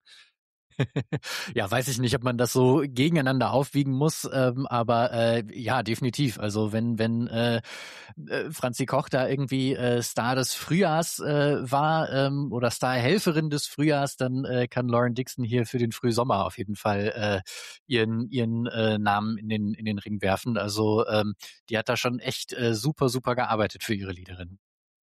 Ja, weiß ich nicht, ob man das so gegeneinander aufwiegen muss, ähm, aber äh, ja, definitiv. Also wenn wenn äh, äh, Franzi Koch da irgendwie äh, Star des Frühjahrs äh, war ähm, oder Starhelferin des Frühjahrs, dann äh, kann Lauren Dixon hier für den Frühsommer auf jeden Fall äh, ihren ihren äh, Namen in den in den Ring werfen. Also ähm, die hat da schon echt äh, super super gearbeitet für ihre Leaderin.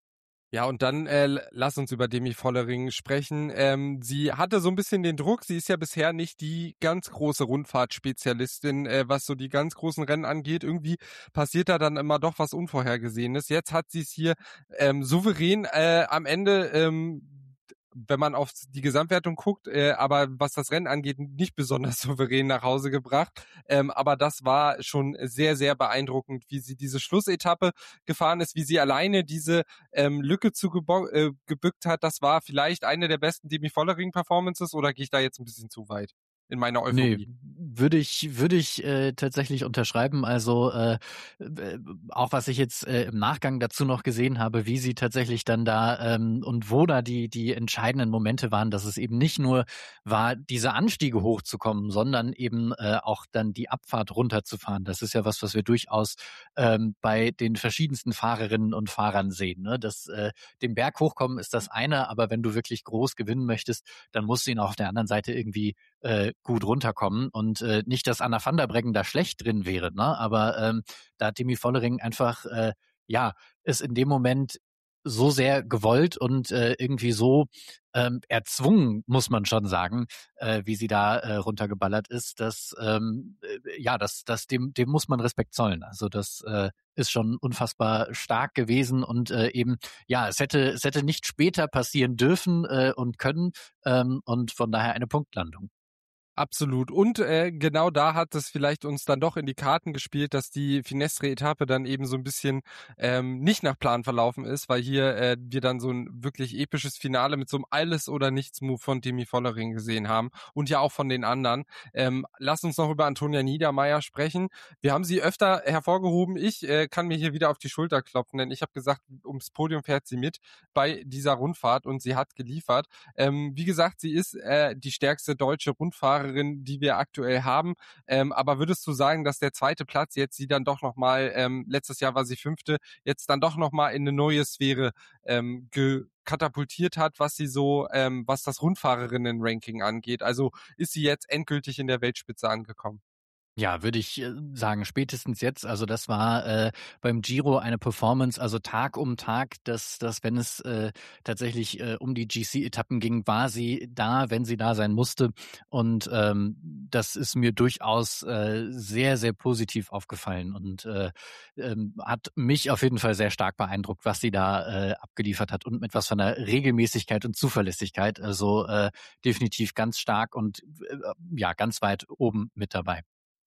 Ja, und dann äh, lass uns über Demi Vollering sprechen. Ähm, sie hatte so ein bisschen den Druck. Sie ist ja bisher nicht die ganz große Rundfahrtspezialistin, äh, was so die ganz großen Rennen angeht. Irgendwie passiert da dann immer doch was Unvorhergesehenes. Jetzt hat sie es hier ähm, souverän äh, am Ende, ähm, wenn man auf die Gesamtwertung guckt, äh, aber was das Rennen angeht, nicht besonders souverän nach Hause gebracht. Ähm, aber das war schon sehr, sehr beeindruckend, wie sie diese Schlussetappe gefahren ist, wie sie alleine diese ähm, Lücke zugebückt äh, gebückt hat. Das war vielleicht eine der besten Demi Vollering-Performances oder gehe ich da jetzt ein bisschen zu weit in meiner Nee, Euphorie? würde ich würde ich äh, tatsächlich unterschreiben. Also äh, äh, auch was ich jetzt äh, im Nachgang dazu noch gesehen habe, wie sie tatsächlich dann da ähm, und wo da die die entscheidenden Momente waren, dass es eben nicht nur war, diese Anstiege hochzukommen, sondern eben äh, auch dann die Abfahrt runterzufahren. Das ist ja was, was wir durchaus ähm, bei den verschiedensten Fahrerinnen und Fahrern sehen. Ne? Das äh, den Berg hochkommen ist das eine, aber wenn du wirklich groß gewinnen möchtest, dann musst du ihn auch auf der anderen Seite irgendwie äh, gut runterkommen und äh, nicht, dass Anna van der Breggen da schlecht drin wäre, ne? Aber ähm, da hat Demi Vollering einfach äh, ja es in dem Moment so sehr gewollt und äh, irgendwie so ähm, erzwungen, muss man schon sagen, äh, wie sie da äh, runtergeballert ist, dass ähm, äh, ja, das, das dem, dem muss man Respekt zollen. Also das äh, ist schon unfassbar stark gewesen und äh, eben ja, es hätte es hätte nicht später passieren dürfen äh, und können ähm, und von daher eine Punktlandung. Absolut. Und äh, genau da hat es vielleicht uns dann doch in die Karten gespielt, dass die Finestre-Etappe dann eben so ein bisschen ähm, nicht nach Plan verlaufen ist, weil hier äh, wir dann so ein wirklich episches Finale mit so einem Alles-oder-Nichts-Move von Demi Vollering gesehen haben und ja auch von den anderen. Ähm, lass uns noch über Antonia Niedermaier sprechen. Wir haben sie öfter hervorgehoben. Ich äh, kann mir hier wieder auf die Schulter klopfen, denn ich habe gesagt, ums Podium fährt sie mit bei dieser Rundfahrt und sie hat geliefert. Ähm, wie gesagt, sie ist äh, die stärkste deutsche Rundfahrerin, die wir aktuell haben. Ähm, aber würdest du sagen, dass der zweite Platz jetzt sie dann doch nochmal, ähm, letztes Jahr war sie fünfte, jetzt dann doch nochmal in eine neue Sphäre ähm, katapultiert hat, was sie so, ähm, was das Rundfahrerinnen-Ranking angeht? Also ist sie jetzt endgültig in der Weltspitze angekommen? Ja, würde ich äh, sagen, spätestens jetzt. Also das war äh, beim Giro eine Performance, also Tag um Tag, dass, dass wenn es äh, tatsächlich äh, um die G C-Etappen ging, war sie da, wenn sie da sein musste. Und ähm, das ist mir durchaus äh, sehr, sehr positiv aufgefallen und äh, ähm, hat mich auf jeden Fall sehr stark beeindruckt, was sie da äh, abgeliefert hat und mit was von der Regelmäßigkeit und Zuverlässigkeit. Also äh, definitiv ganz stark und äh, ja, ganz weit oben mit dabei.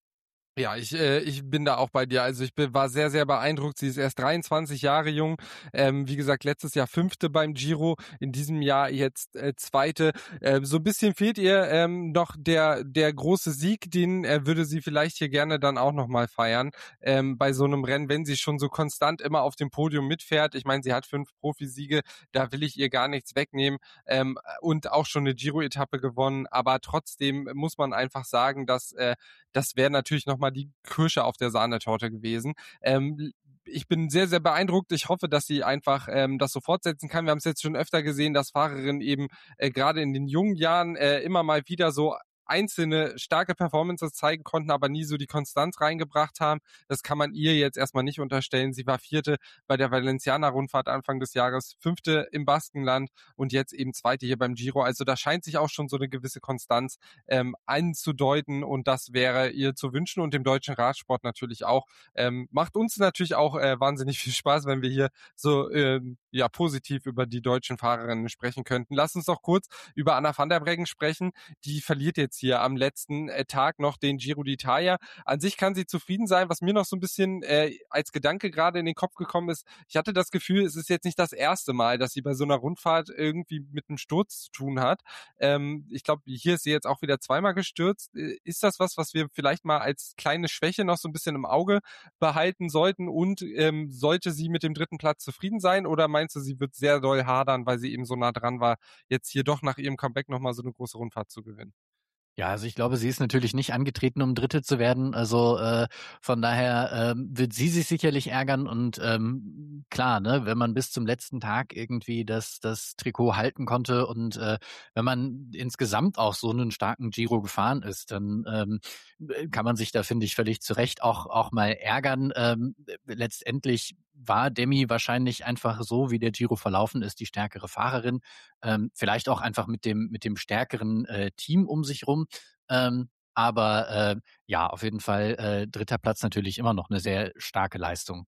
Ja, ich äh, ich bin da auch bei dir. Also ich bin, war sehr, sehr beeindruckt. Sie ist erst dreiundzwanzig Jahre jung. Ähm, wie gesagt, letztes Jahr Fünfte beim Giro, in diesem Jahr jetzt äh, Zweite. Ähm, so ein bisschen fehlt ihr ähm, noch der der große Sieg, den äh, würde sie vielleicht hier gerne dann auch nochmal feiern. Ähm, bei so einem Rennen, wenn sie schon so konstant immer auf dem Podium mitfährt. Ich meine, sie hat fünf Profisiege, da will ich ihr gar nichts wegnehmen. Ähm, und auch schon eine Giro-Etappe gewonnen. Aber trotzdem muss man einfach sagen, dass äh, das wäre natürlich nochmal die Kirsche auf der Sahnetorte gewesen. Ähm, ich bin sehr, sehr beeindruckt. Ich hoffe, dass sie einfach ähm, das so fortsetzen kann. Wir haben es jetzt schon öfter gesehen, dass Fahrerinnen eben äh, gerade in den jungen Jahren äh, immer mal wieder so einzelne starke Performances zeigen konnten, aber nie so die Konstanz reingebracht haben. Das kann man ihr jetzt erstmal nicht unterstellen. Sie war Vierte bei der Valenciana-Rundfahrt Anfang des Jahres, Fünfte im Baskenland und jetzt eben Zweite hier beim Giro. Also da scheint sich auch schon so eine gewisse Konstanz ähm, anzudeuten und das wäre ihr zu wünschen und dem deutschen Radsport natürlich auch. Ähm, macht uns natürlich auch äh, wahnsinnig viel Spaß, wenn wir hier so ähm, ja positiv über die deutschen Fahrerinnen sprechen könnten. Lass uns doch kurz über Anna van der Breggen sprechen. Die verliert jetzt hier am letzten äh, Tag noch den Giro d'Italia. An sich kann sie zufrieden sein. Was mir noch so ein bisschen äh, als Gedanke gerade in den Kopf gekommen ist, ich hatte das Gefühl, es ist jetzt nicht das erste Mal, dass sie bei so einer Rundfahrt irgendwie mit einem Sturz zu tun hat. Ähm, ich glaube, hier ist sie jetzt auch wieder zweimal gestürzt. Äh, Ist das was, was wir vielleicht mal als kleine Schwäche noch so ein bisschen im Auge behalten sollten? Und ähm, sollte sie mit dem dritten Platz zufrieden sein? Oder meinst du, sie wird sehr doll hadern, weil sie eben so nah dran war, jetzt hier doch nach ihrem Comeback nochmal so eine große Rundfahrt zu gewinnen? Ja, also ich glaube, sie ist natürlich nicht angetreten, um Dritte zu werden. Also äh, von daher ähm, wird sie sich sicherlich ärgern. Und ähm, klar, ne, wenn man bis zum letzten Tag irgendwie das das Trikot halten konnte und äh, wenn man insgesamt auch so einen starken Giro gefahren ist, dann ähm, kann man sich da, finde ich, völlig zu Recht auch auch mal ärgern. Ähm, letztendlich war Demi wahrscheinlich einfach so, wie der Giro verlaufen ist, die stärkere Fahrerin. Ähm, vielleicht auch einfach mit dem mit dem stärkeren äh, Team um sich rum. Ähm, aber äh, ja, auf jeden Fall äh, dritter Platz natürlich immer noch eine sehr starke Leistung.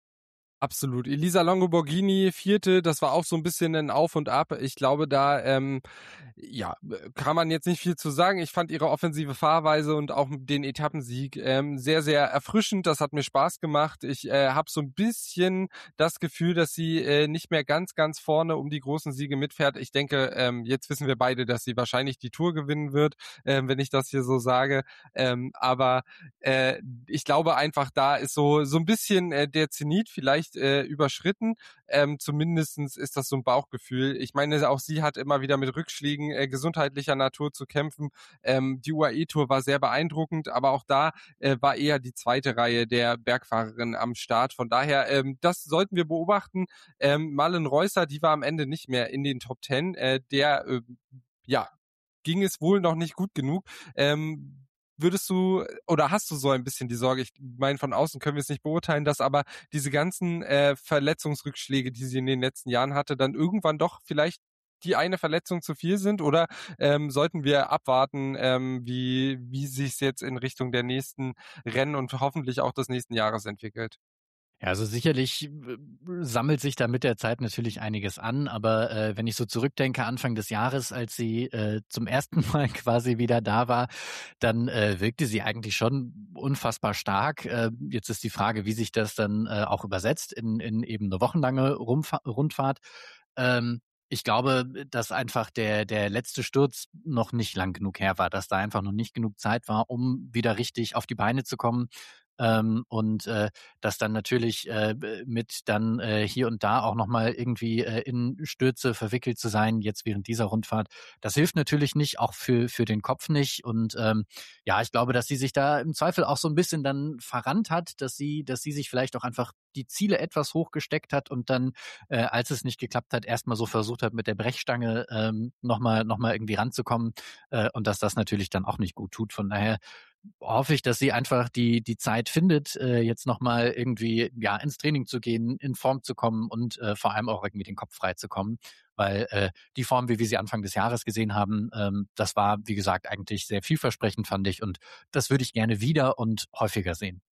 Absolut. Elisa Longo-Borghini, Vierte, das war auch so ein bisschen ein Auf und Ab. Ich glaube, da ähm, ja, kann man jetzt nicht viel zu sagen. Ich fand ihre offensive Fahrweise und auch den Etappensieg ähm, sehr, sehr erfrischend. Das hat mir Spaß gemacht. Ich äh, habe so ein bisschen das Gefühl, dass sie äh, nicht mehr ganz, ganz vorne um die großen Siege mitfährt. Ich denke, ähm, jetzt wissen wir beide, dass sie wahrscheinlich die Tour gewinnen wird, ähm, wenn ich das hier so sage. Ähm, aber äh, ich glaube einfach, da ist so so ein bisschen äh, der Zenit vielleicht äh, überschritten. Ähm, zumindestens ist das so ein Bauchgefühl. Ich meine, auch sie hat immer wieder mit Rückschlägen äh, gesundheitlicher Natur zu kämpfen. Ähm, die U A E-Tour war sehr beeindruckend, aber auch da äh, war eher die zweite Reihe der Bergfahrerin am Start. Von daher, ähm, das sollten wir beobachten. Ähm, Malin Reusser, die war am Ende nicht mehr in den Top Ten. Äh, der, äh, ja, ging es wohl noch nicht gut genug. Ähm, würdest du oder hast du so ein bisschen die Sorge, ich meine, von außen können wir es nicht beurteilen, dass aber diese ganzen äh, Verletzungsrückschläge, die sie in den letzten Jahren hatte, dann irgendwann doch vielleicht die eine Verletzung zu viel sind? Oder ähm, sollten wir abwarten, ähm, wie, wie sich es jetzt in Richtung der nächsten Rennen und hoffentlich auch des nächsten Jahres entwickelt? Ja, also sicherlich äh, sammelt sich da mit der Zeit natürlich einiges an, aber äh, wenn ich so zurückdenke, Anfang des Jahres, als sie äh, zum ersten Mal quasi wieder da war, dann äh, wirkte sie eigentlich schon unfassbar stark. Äh, jetzt ist die Frage, wie sich das dann äh, auch übersetzt in, in eben eine wochenlange Rumfa Rundfahrt. Ähm, ich glaube, dass einfach der, der letzte Sturz noch nicht lang genug her war, dass da einfach noch nicht genug Zeit war, um wieder richtig auf die Beine zu kommen. Ähm, und äh, dass dann natürlich äh, mit dann äh, hier und da auch nochmal irgendwie äh, in Stürze verwickelt zu sein, jetzt während dieser Rundfahrt, das hilft natürlich nicht, auch für, für den Kopf nicht. Und ähm, ja, ich glaube, dass sie sich da im Zweifel auch so ein bisschen dann verrannt hat, dass sie, dass sie sich vielleicht auch einfach die Ziele etwas hochgesteckt hat und dann, äh, als es nicht geklappt hat, erstmal so versucht hat, mit der Brechstange ähm, nochmal noch mal irgendwie ranzukommen äh, und dass das natürlich dann auch nicht gut tut. Von daher hoffe ich, dass sie einfach die die Zeit findet, äh, jetzt nochmal irgendwie ja ins Training zu gehen, in Form zu kommen und äh, vor allem auch irgendwie den Kopf frei zu kommen, weil äh, die Form, wie wir sie Anfang des Jahres gesehen haben, ähm, das war, wie gesagt, eigentlich sehr vielversprechend, fand ich, und das würde ich gerne wieder und häufiger sehen.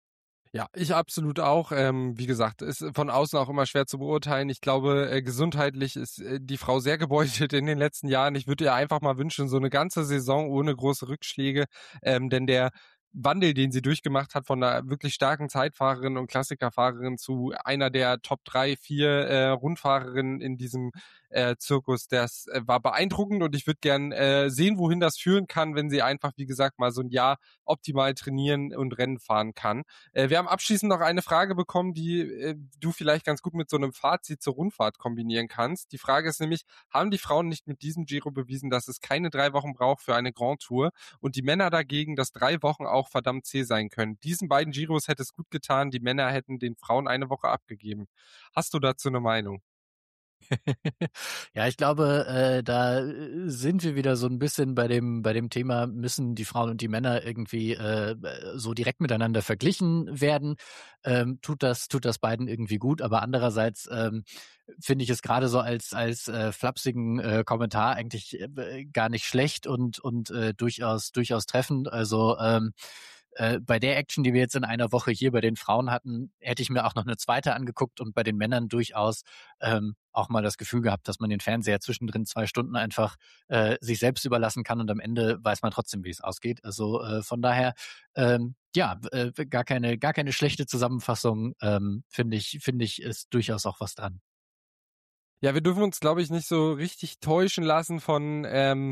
Ja, ich absolut auch. Ähm, wie gesagt, ist von außen auch immer schwer zu beurteilen. Ich glaube, äh, gesundheitlich ist äh, die Frau sehr gebeutelt in den letzten Jahren. Ich würde ihr einfach mal wünschen, so eine ganze Saison ohne große Rückschläge, ähm, denn der Wandel, den sie durchgemacht hat von einer wirklich starken Zeitfahrerin und Klassikerfahrerin zu einer der Top drei, vier äh, Rundfahrerinnen in diesem äh, Zirkus, das äh, war beeindruckend und ich würde gern äh, sehen, wohin das führen kann, wenn sie einfach, wie gesagt, mal so ein Jahr optimal trainieren und Rennen fahren kann. Äh, wir haben abschließend noch eine Frage bekommen, die äh, du vielleicht ganz gut mit so einem Fazit zur Rundfahrt kombinieren kannst. Die Frage ist nämlich, haben die Frauen nicht mit diesem Giro bewiesen, dass es keine drei Wochen braucht für eine Grand Tour und die Männer dagegen, dass drei Wochen auch verdammt zäh sein können? Diesen beiden Giros hätte es gut getan, die Männer hätten den Frauen eine Woche abgegeben. Hast du dazu eine Meinung? Ja, ich glaube, äh, da sind wir wieder so ein bisschen bei dem bei dem Thema, müssen die Frauen und die Männer irgendwie äh, so direkt miteinander verglichen werden. Ähm, tut das tut das beiden irgendwie gut, aber andererseits ähm, finde ich es gerade so als als äh, flapsigen äh, Kommentar eigentlich äh, gar nicht schlecht und und äh, durchaus durchaus treffend. Also ähm, äh, bei der Action, die wir jetzt in einer Woche hier bei den Frauen hatten, hätte ich mir auch noch eine zweite angeguckt und bei den Männern durchaus ähm, auch mal das Gefühl gehabt, dass man den Fernseher zwischendrin zwei Stunden einfach äh, sich selbst überlassen kann und am Ende weiß man trotzdem, wie es ausgeht. Also äh, von daher, ähm, ja, äh, gar keine gar keine schlechte Zusammenfassung, ähm, finde ich, finde ich, ist durchaus auch was dran. Ja, wir dürfen uns, glaube ich, nicht so richtig täuschen lassen von ähm,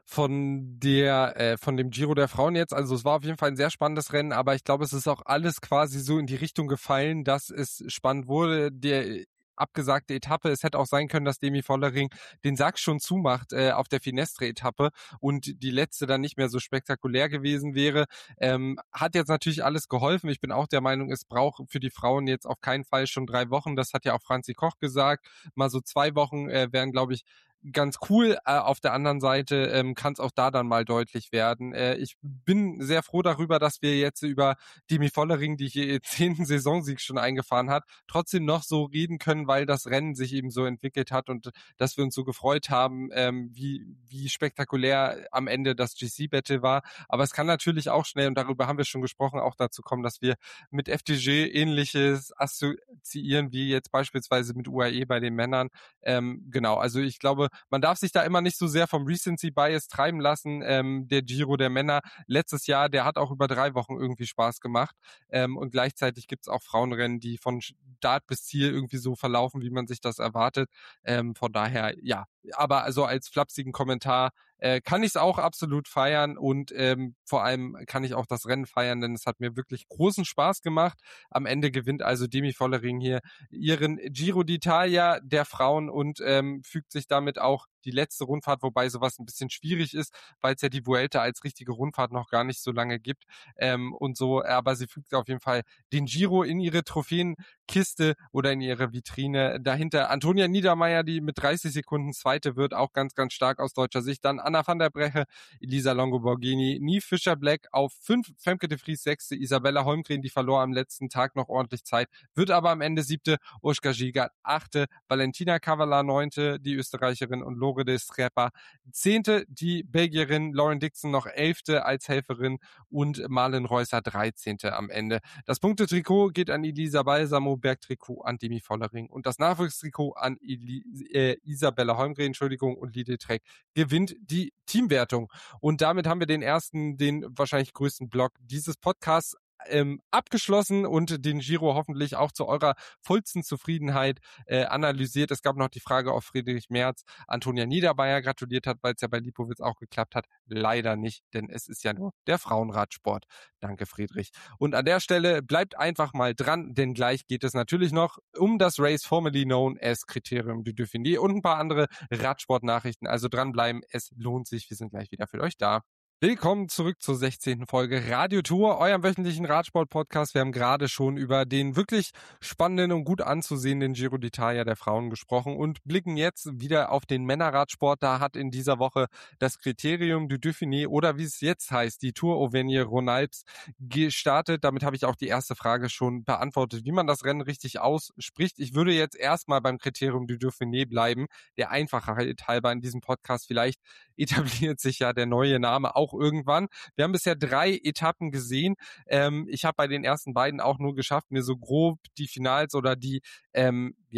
von der äh, von dem Giro der Frauen jetzt. Also es war auf jeden Fall ein sehr spannendes Rennen, aber ich glaube, es ist auch alles quasi so in die Richtung gefallen, dass es spannend wurde. Der abgesagte Etappe. Es hätte auch sein können, dass Demi Vollering den Sack schon zumacht äh, auf der Finestre-Etappe und die letzte dann nicht mehr so spektakulär gewesen wäre. Ähm, hat jetzt natürlich alles geholfen. Ich bin auch der Meinung, es braucht für die Frauen jetzt auf keinen Fall schon drei Wochen. Das hat ja auch Franzi Koch gesagt. Mal so zwei Wochen äh, wären, glaube ich, ganz cool. Äh, auf der anderen Seite ähm, kann es auch da dann mal deutlich werden. Äh, ich bin sehr froh darüber, dass wir jetzt über Demi Vollering, die hier ihren zehnten Saisonsieg schon eingefahren hat, trotzdem noch so reden können, weil das Rennen sich eben so entwickelt hat und dass wir uns so gefreut haben, ähm, wie, wie spektakulär am Ende das G C-Battle war. Aber es kann natürlich auch schnell, und darüber haben wir schon gesprochen, auch dazu kommen, dass wir mit F D G ähnliches assoziieren wie jetzt beispielsweise mit U A E bei den Männern. Ähm, genau, also ich glaube, man darf sich da immer nicht so sehr vom Recency-Bias treiben lassen. Ähm, der Giro der Männer letztes Jahr, der hat auch über drei Wochen irgendwie Spaß gemacht. Ähm, und gleichzeitig gibt es auch Frauenrennen, die von Start bis Ziel irgendwie so verlaufen, wie man sich das erwartet. Ähm, von daher, ja. Aber also als flapsigen Kommentar äh, kann ich es auch absolut feiern und ähm, vor allem kann ich auch das Rennen feiern, denn es hat mir wirklich großen Spaß gemacht. Am Ende gewinnt also Demi Vollering hier ihren Giro d'Italia der Frauen und ähm, fügt sich damit auch die letzte Rundfahrt, wobei sowas ein bisschen schwierig ist, weil es ja die Vuelta als richtige Rundfahrt noch gar nicht so lange gibt ähm, und so, aber sie fügt auf jeden Fall den Giro in ihre Trophäenkiste oder in ihre Vitrine. Dahinter Antonia Niedermeier, die mit dreißig Sekunden Zweite wird, auch ganz, ganz stark aus deutscher Sicht. Dann Anna van der Breche, Elisa Longo-Borghini, Niamh Fischer-Black auf fünf, Femke de Vries Sechste, Isabella Holmgren, die verlor am letzten Tag noch ordentlich Zeit, wird aber am Ende Siebte, Urszka Zsigard Achte, Valentina Kavala Neunte, die Österreicherin und Lore de Strepa Zehnte, die Belgierin Lauren Dixon noch Elfte als Helferin und Marlen Reusser dreizehnte am Ende. Das Punktetrikot geht an Elisa Balsamo, Bergtrikot an Demi Vollering und das Nachwuchstrikot an Eli- äh, Isabella Holmgren, Entschuldigung, und Lidl Trek gewinnt die Teamwertung. Und damit haben wir den ersten, den wahrscheinlich größten Block dieses Podcasts ähm, abgeschlossen und den Giro hoffentlich auch zu eurer vollsten Zufriedenheit äh, analysiert. Es gab noch die Frage, ob Friedrich Merz Antonia Niedermeier gratuliert hat, weil es ja bei Lipowitz auch geklappt hat. Leider nicht, denn es ist ja nur der Frauenradsport. Danke, Friedrich. Und an der Stelle bleibt einfach mal dran, denn gleich geht es natürlich noch um das Race formerly known as Kriterium du Dauphiné und ein paar andere Radsportnachrichten. Also dranbleiben, es lohnt sich. Wir sind gleich wieder für euch da. Willkommen zurück zur sechzehnten Folge Radio Tour, eurem wöchentlichen Radsport-Podcast. Wir haben gerade schon über den wirklich spannenden und gut anzusehenden Giro d'Italia der Frauen gesprochen und blicken jetzt wieder auf den Männerradsport. Da hat in dieser Woche das Kriterium du Dauphiné oder wie es jetzt heißt, die Tour Auvergne-Rhône-Alpes gestartet. Damit habe ich auch die erste Frage schon beantwortet, wie man das Rennen richtig ausspricht. Ich würde jetzt erstmal beim Kriterium du Dauphiné bleiben, der Einfachheit halber in diesem Podcast. Vielleicht etabliert sich ja der neue Name auch irgendwann. Wir haben bisher drei Etappen gesehen. Ähm, ich habe bei den ersten beiden auch nur geschafft, mir so grob die Finals oder die ähm, ja,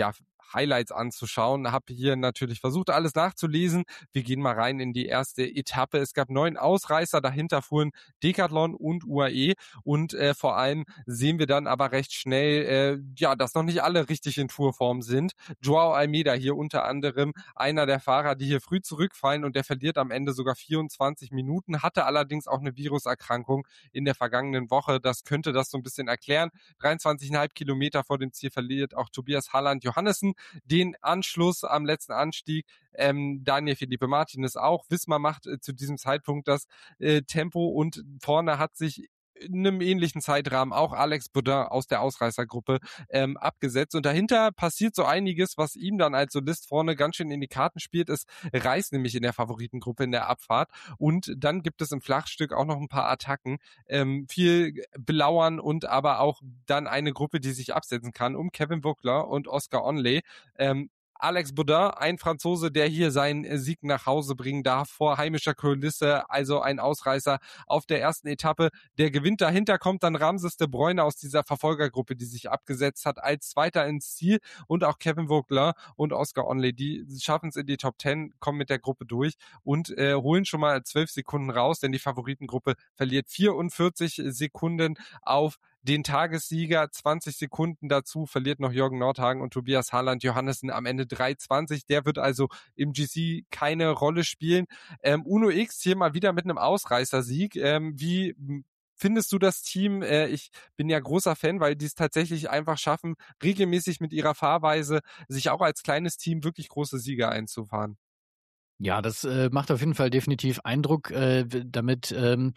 Highlights anzuschauen. Habe hier natürlich versucht, alles nachzulesen. Wir gehen mal rein in die erste Etappe. Es gab neun Ausreißer, dahinter fuhren Decathlon und U A E und äh, vor allem sehen wir dann aber recht schnell, äh, ja, dass noch nicht alle richtig in Tourform sind. Joao Almeida hier unter anderem, einer der Fahrer, die hier früh zurückfallen und der verliert am Ende sogar vierundzwanzig Minuten, hatte allerdings auch eine Viruserkrankung in der vergangenen Woche. Das könnte das so ein bisschen erklären. dreiundzwanzig Komma fünf Kilometer vor dem Ziel verliert auch Tobias Halland Johannessen den Anschluss am letzten Anstieg. Ähm, Daniel Felipe Martinez auch. Wismar macht äh, zu diesem Zeitpunkt das äh, Tempo und vorne hat sich in einem ähnlichen Zeitrahmen auch Alex Baudin aus der Ausreißergruppe ähm, abgesetzt. Und dahinter passiert so einiges, was ihm dann als Solist vorne ganz schön in die Karten spielt. Es reißt nämlich in der Favoritengruppe in der Abfahrt. Und dann gibt es im Flachstück auch noch ein paar Attacken. Ähm, viel Belauern und aber auch dann eine Gruppe, die sich absetzen kann, um Kevin Buckler und Oscar Onley. Ähm, Alex Baudin, ein Franzose, der hier seinen Sieg nach Hause bringen darf vor heimischer Kulisse, also ein Ausreißer auf der ersten Etappe. Der gewinnt, dahinter kommt dann Ramses de Bruyne aus dieser Verfolgergruppe, die sich abgesetzt hat, als Zweiter ins Ziel und auch Kevin Vogler und Oscar Onley, die schaffen es in die Top Ten, kommen mit der Gruppe durch und äh, holen schon mal zwölf Sekunden raus, denn die Favoritengruppe verliert vierundvierzig Sekunden auf den Tagessieger, zwanzig Sekunden dazu verliert noch Jürgen Nordhagen und Tobias Halland Johannessen am Ende drei zwanzig. Der wird also im G C keine Rolle spielen. Ähm, Uno X hier mal wieder mit einem Ausreißersieg. Ähm, wie findest du das Team? Äh, ich bin ja großer Fan, weil die es tatsächlich einfach schaffen, regelmäßig mit ihrer Fahrweise sich auch als kleines Team wirklich große Siege einzufahren. Ja, das äh, macht auf jeden Fall definitiv Eindruck. Äh, damit ähm,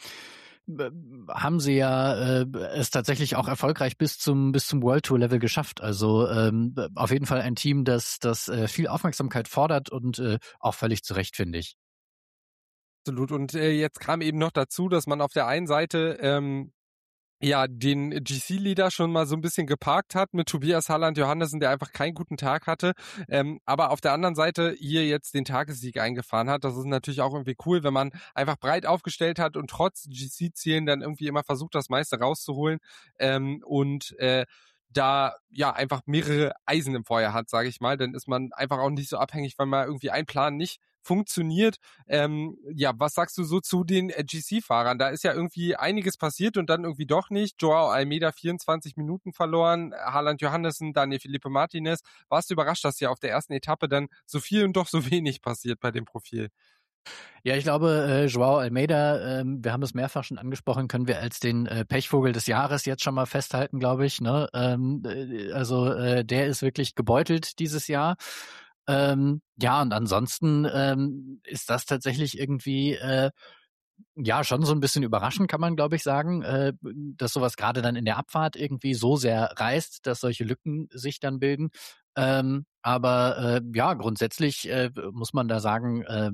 haben sie ja äh, es tatsächlich auch erfolgreich bis zum bis zum World Tour Level geschafft. Also ähm, auf jeden Fall ein Team, das das äh, viel Aufmerksamkeit fordert und äh, auch völlig zu Recht, finde ich. Absolut. Und äh, jetzt kam eben noch dazu, dass man auf der einen Seite ähm, ja, den G C-Leader schon mal so ein bisschen geparkt hat mit Tobias Halland Johannessen, der einfach keinen guten Tag hatte. Ähm, aber auf der anderen Seite hier jetzt den Tagessieg eingefahren hat. Das ist natürlich auch irgendwie cool, wenn man einfach breit aufgestellt hat und trotz G C-Zielen dann irgendwie immer versucht, das meiste rauszuholen. Ähm, und äh, da ja einfach mehrere Eisen im Feuer hat, sage ich mal, dann ist man einfach auch nicht so abhängig, weil mal irgendwie ein Plan nicht funktioniert. Ähm, ja, was sagst du so zu den äh, G C-Fahrern? Da ist ja irgendwie einiges passiert und dann irgendwie doch nicht. Joao Almeida vierundzwanzig Minuten verloren, Halland Johannessen, Daniel Felipe Martinez. Warst du überrascht, dass ja auf der ersten Etappe dann so viel und doch so wenig passiert bei dem Profil? Ja, ich glaube, äh, Joao Almeida, ähm, wir haben es mehrfach schon angesprochen, können wir als den äh, Pechvogel des Jahres jetzt schon mal festhalten, glaube ich. Ne? Ähm, äh, also äh, der ist wirklich gebeutelt dieses Jahr. Ähm, ja, und ansonsten ähm, ist das tatsächlich irgendwie äh, ja schon so ein bisschen überraschend, kann man, glaube ich, sagen, äh, dass sowas gerade dann in der Abfahrt irgendwie so sehr reißt, dass solche Lücken sich dann bilden. Ähm, aber äh, ja, grundsätzlich äh, muss man da sagen, äh,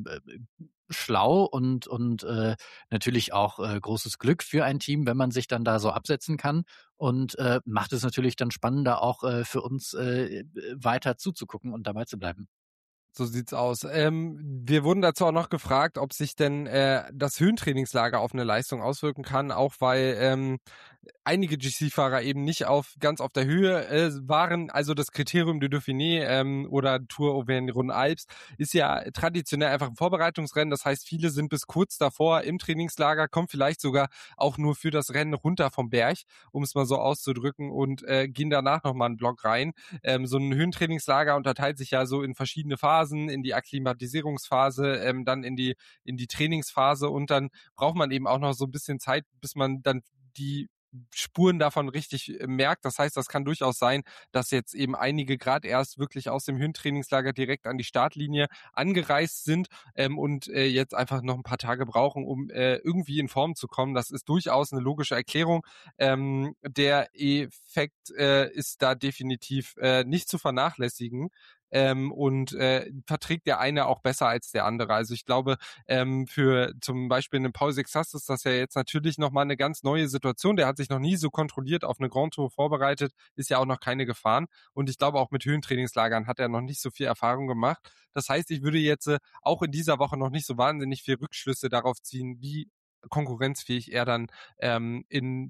schlau und und äh, natürlich auch äh, großes Glück für ein Team, wenn man sich dann da so absetzen kann und äh, macht es natürlich dann spannender auch äh, für uns äh, weiter zuzugucken und dabei zu bleiben. So sieht's aus. Ähm, wir wurden dazu auch noch gefragt, ob sich denn äh, das Höhentrainingslager auf eine Leistung auswirken kann, auch weil ähm, einige G C-Fahrer eben nicht auf ganz auf der Höhe äh, waren. Also das Kriterium du Dauphiné ähm, oder Tour Auvergne-Rhône-Alpes ist ja traditionell einfach ein Vorbereitungsrennen. Das heißt, viele sind bis kurz davor im Trainingslager, kommen vielleicht sogar auch nur für das Rennen runter vom Berg, um es mal so auszudrücken, und äh, gehen danach nochmal einen Block rein. Ähm, so ein Höhentrainingslager unterteilt sich ja so in verschiedene Phasen, in die Akklimatisierungsphase, ähm, dann in die in die Trainingsphase, und dann braucht man eben auch noch so ein bisschen Zeit, bis man dann die Spuren davon richtig merkt. Das heißt, das kann durchaus sein, dass jetzt eben einige gerade erst wirklich aus dem Höhentrainingslager direkt an die Startlinie angereist sind ähm, und äh, jetzt einfach noch ein paar Tage brauchen, um äh, irgendwie in Form zu kommen. Das ist durchaus eine logische Erklärung. Ähm, der Effekt äh, ist da definitiv äh, nicht zu vernachlässigen. Ähm, und äh, verträgt der eine auch besser als der andere. Also ich glaube, ähm, für zum Beispiel einen Paul Sixas ist das ja jetzt natürlich nochmal eine ganz neue Situation. Der hat sich noch nie so kontrolliert auf eine Grand Tour vorbereitet, ist ja auch noch keine gefahren. Und ich glaube, auch mit Höhentrainingslagern hat er noch nicht so viel Erfahrung gemacht. Das heißt, ich würde jetzt äh, auch in dieser Woche noch nicht so wahnsinnig viel Rückschlüsse darauf ziehen, wie konkurrenzfähig er dann ähm, in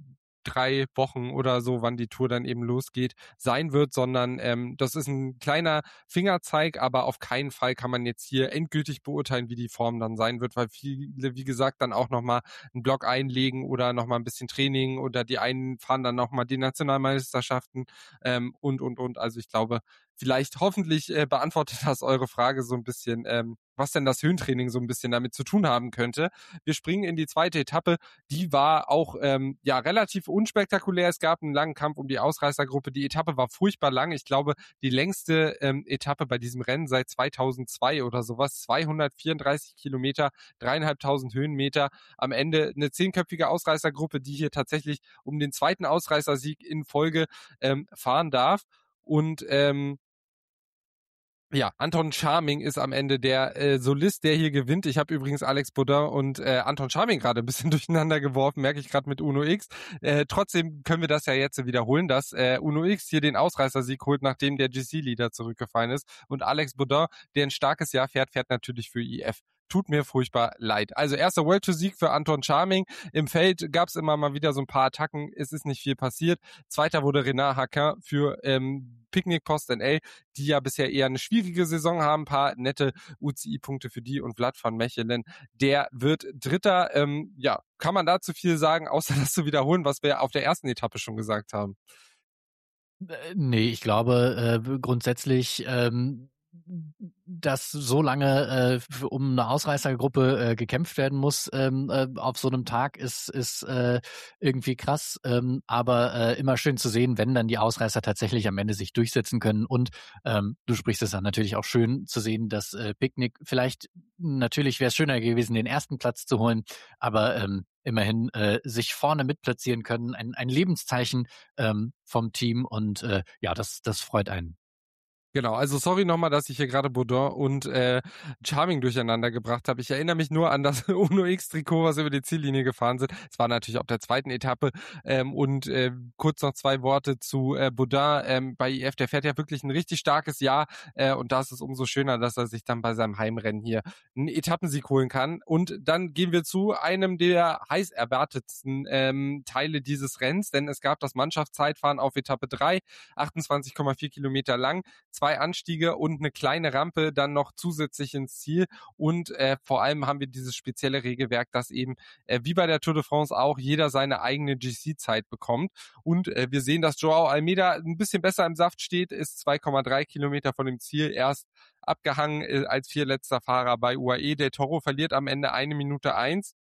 drei Wochen oder so, wann die Tour dann eben losgeht, sein wird, sondern ähm, das ist ein kleiner Fingerzeig, aber auf keinen Fall kann man jetzt hier endgültig beurteilen, wie die Form dann sein wird, weil viele, wie gesagt, dann auch nochmal einen Block einlegen oder nochmal ein bisschen Training oder die einen fahren dann nochmal die Nationalmeisterschaften ähm, und, und, und. Also ich glaube, vielleicht hoffentlich äh, beantwortet das eure Frage so ein bisschen, ähm, was denn das Höhentraining so ein bisschen damit zu tun haben könnte. Wir springen in die zweite Etappe. Die war auch ähm, ja relativ unspektakulär. Es gab einen langen Kampf um die Ausreißergruppe. Die Etappe war furchtbar lang. Ich glaube, die längste ähm, Etappe bei diesem Rennen seit zweitausendzwei oder sowas. zweihundertvierunddreißig Kilometer, dreieinhalbtausend Höhenmeter. Am Ende eine zehnköpfige Ausreißergruppe, die hier tatsächlich um den zweiten Ausreißersieg in Folge ähm, fahren darf. Und ähm, ja, Anton Charming ist am Ende der äh, Solist, der hier gewinnt. Ich habe übrigens Alex Baudin und äh, Anton Charming gerade ein bisschen durcheinander geworfen, merke ich gerade mit Uno X. Äh, trotzdem können wir das ja jetzt wiederholen, dass äh, Uno X hier den Ausreißersieg holt, nachdem der G C-Leader zurückgefallen ist. Und Alex Baudin, der ein starkes Jahr fährt, fährt natürlich für I F. Tut mir furchtbar leid. Also erster World Tour Sieg für Anton Charming. Im Feld gab es immer mal wieder so ein paar Attacken. Es ist nicht viel passiert. Zweiter wurde Renard Haquin für ähm, Picnic Post N L, die ja bisher eher eine schwierige Saison haben. Ein paar nette U C I-Punkte für die und Vlad van Mechelen. Der wird Dritter. Ähm, ja, kann man dazu viel sagen, außer das zu wiederholen, was wir auf der ersten Etappe schon gesagt haben? Äh, nee, ich glaube äh, grundsätzlich, ähm, dass so lange äh, für, um eine Ausreißergruppe äh, gekämpft werden muss ähm, äh, auf so einem Tag, ist ist äh, irgendwie krass. Ähm, aber äh, immer schön zu sehen, wenn dann die Ausreißer tatsächlich am Ende sich durchsetzen können. Und ähm, du sprichst es dann natürlich auch schön zu sehen, dass äh, Picnic vielleicht, natürlich wäre es schöner gewesen, den ersten Platz zu holen, aber ähm, immerhin äh, sich vorne mitplatzieren können. Ein, ein Lebenszeichen ähm, vom Team und äh, ja, das, das freut einen. Genau, also sorry nochmal, dass ich hier gerade Baudin und äh, Charming durcheinander gebracht habe. Ich erinnere mich nur an das Uno X-Trikot, was über die Ziellinie gefahren sind. Es war natürlich auf der zweiten Etappe. Ähm, und äh, kurz noch zwei Worte zu äh, Baudin ähm, bei I F. Der fährt ja wirklich ein richtig starkes Jahr äh, und da ist es umso schöner, dass er sich dann bei seinem Heimrennen hier einen Etappensieg holen kann. Und dann gehen wir zu einem der heiß erwartetsten ähm, Teile dieses Rennens, denn es gab das Mannschaftszeitfahren auf Etappe drei, achtundzwanzig Komma vier Kilometer lang. Zwei Anstiege und eine kleine Rampe dann noch zusätzlich ins Ziel. Und äh, vor allem haben wir dieses spezielle Regelwerk, dass eben äh, wie bei der Tour de France auch jeder seine eigene G C-Zeit bekommt. Und äh, wir sehen, dass Joao Almeida ein bisschen besser im Saft steht, ist zwei Komma drei Kilometer von dem Ziel erst abgehangen äh, als vierletzter Fahrer bei U A E. Del Toro verliert am Ende eine Minute eins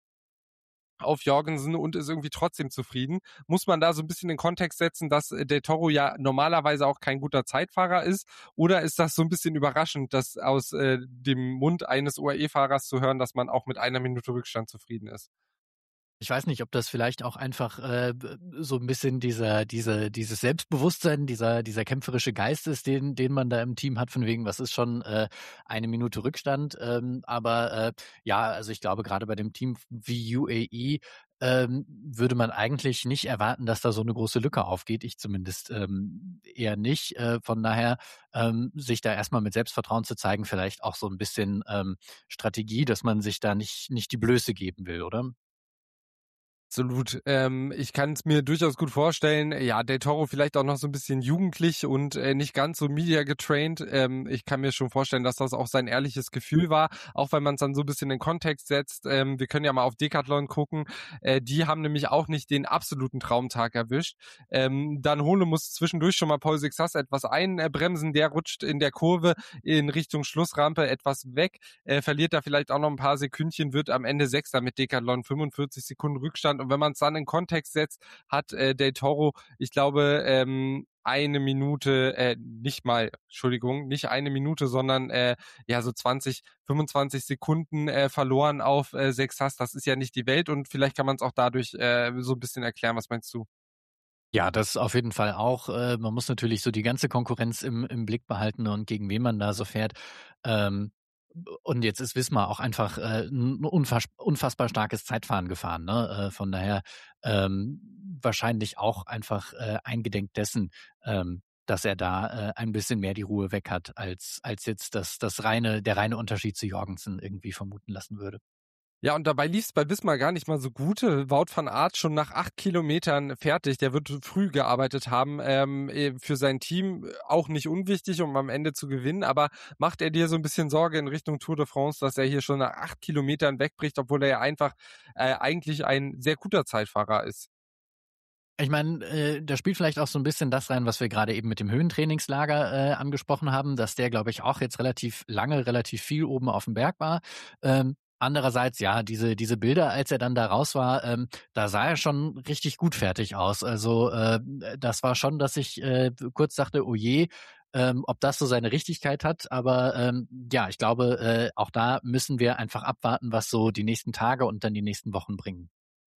auf Jorgensen und ist irgendwie trotzdem zufrieden. Muss man da so ein bisschen in Kontext setzen, dass äh, Del Toro ja normalerweise auch kein guter Zeitfahrer ist? Oder ist das so ein bisschen überraschend, dass aus äh, dem Mund eines U A E-Fahrers zu hören, dass man auch mit einer Minute Rückstand zufrieden ist? Ich weiß nicht, ob das vielleicht auch einfach äh, so ein bisschen dieser, diese, dieses Selbstbewusstsein, dieser, dieser kämpferische Geist ist, den, den man da im Team hat, von wegen, was ist schon äh, eine Minute Rückstand. Ähm, aber äh, ja, also ich glaube, gerade bei dem Team wie U A E ähm, würde man eigentlich nicht erwarten, dass da so eine große Lücke aufgeht. Ich zumindest ähm, eher nicht. Äh, von daher ähm, sich da erstmal mit Selbstvertrauen zu zeigen, vielleicht auch so ein bisschen ähm, Strategie, dass man sich da nicht, nicht die Blöße geben will, oder? Absolut. Ähm, ich kann es mir durchaus gut vorstellen. Ja, Del Toro vielleicht auch noch so ein bisschen jugendlich und äh, nicht ganz so media getraint. Ähm, ich kann mir schon vorstellen, dass das auch sein ehrliches Gefühl war, auch wenn man es dann so ein bisschen in Kontext setzt. Ähm, wir können ja mal auf Decathlon gucken. Äh, die haben nämlich auch nicht den absoluten Traumtag erwischt. Ähm, dann Hole muss zwischendurch schon mal Paul Sixas etwas einbremsen. Der rutscht in der Kurve in Richtung Schlussrampe etwas weg, äh, verliert da vielleicht auch noch ein paar Sekündchen, wird am Ende Sechster mit Decathlon, fünfundvierzig Sekunden Rückstand. Und wenn man es dann in Kontext setzt, hat äh, Del Toro, ich glaube, ähm, eine Minute, äh, nicht mal, Entschuldigung, nicht eine Minute, sondern äh, ja so zwanzig, fünfundzwanzig Sekunden äh, verloren auf äh, Sexas. Das ist ja nicht die Welt und vielleicht kann man es auch dadurch äh, so ein bisschen erklären. Was meinst du? Ja, das auf jeden Fall auch. Äh, man muss natürlich so die ganze Konkurrenz im, im Blick behalten und gegen wen man da so fährt. Ähm, und jetzt ist Wismar auch einfach äh, ein unfass, unfassbar starkes Zeitfahren gefahren. Ne? Äh, von daher ähm, wahrscheinlich auch einfach äh, eingedenk dessen, ähm, dass er da äh, ein bisschen mehr die Ruhe weg hat, als, als jetzt das, das reine, der reine Unterschied zu Jorgensen irgendwie vermuten lassen würde. Ja, und dabei lief es bei Wismar gar nicht mal so gut. Wout van Aert schon nach acht Kilometern fertig. Der wird früh gearbeitet haben, ähm, für sein Team auch nicht unwichtig, um am Ende zu gewinnen. Aber macht er dir so ein bisschen Sorge in Richtung Tour de France, dass er hier schon nach acht Kilometern wegbricht, obwohl er ja einfach äh, eigentlich ein sehr guter Zeitfahrer ist? Ich meine, äh, da spielt vielleicht auch so ein bisschen das rein, was wir gerade eben mit dem Höhentrainingslager äh, angesprochen haben, dass der, glaube ich, auch jetzt relativ lange, relativ viel oben auf dem Berg war. Ähm, andererseits, ja, diese diese Bilder, als er dann da raus war, ähm, da sah er schon richtig gut fertig aus. Also, äh, das war schon, dass ich äh, kurz dachte: „Oh je, ähm, ob das so seine Richtigkeit hat." Aber, ähm, ja, ich glaube, äh, auch da müssen wir einfach abwarten, was so die nächsten Tage und dann die nächsten Wochen bringen.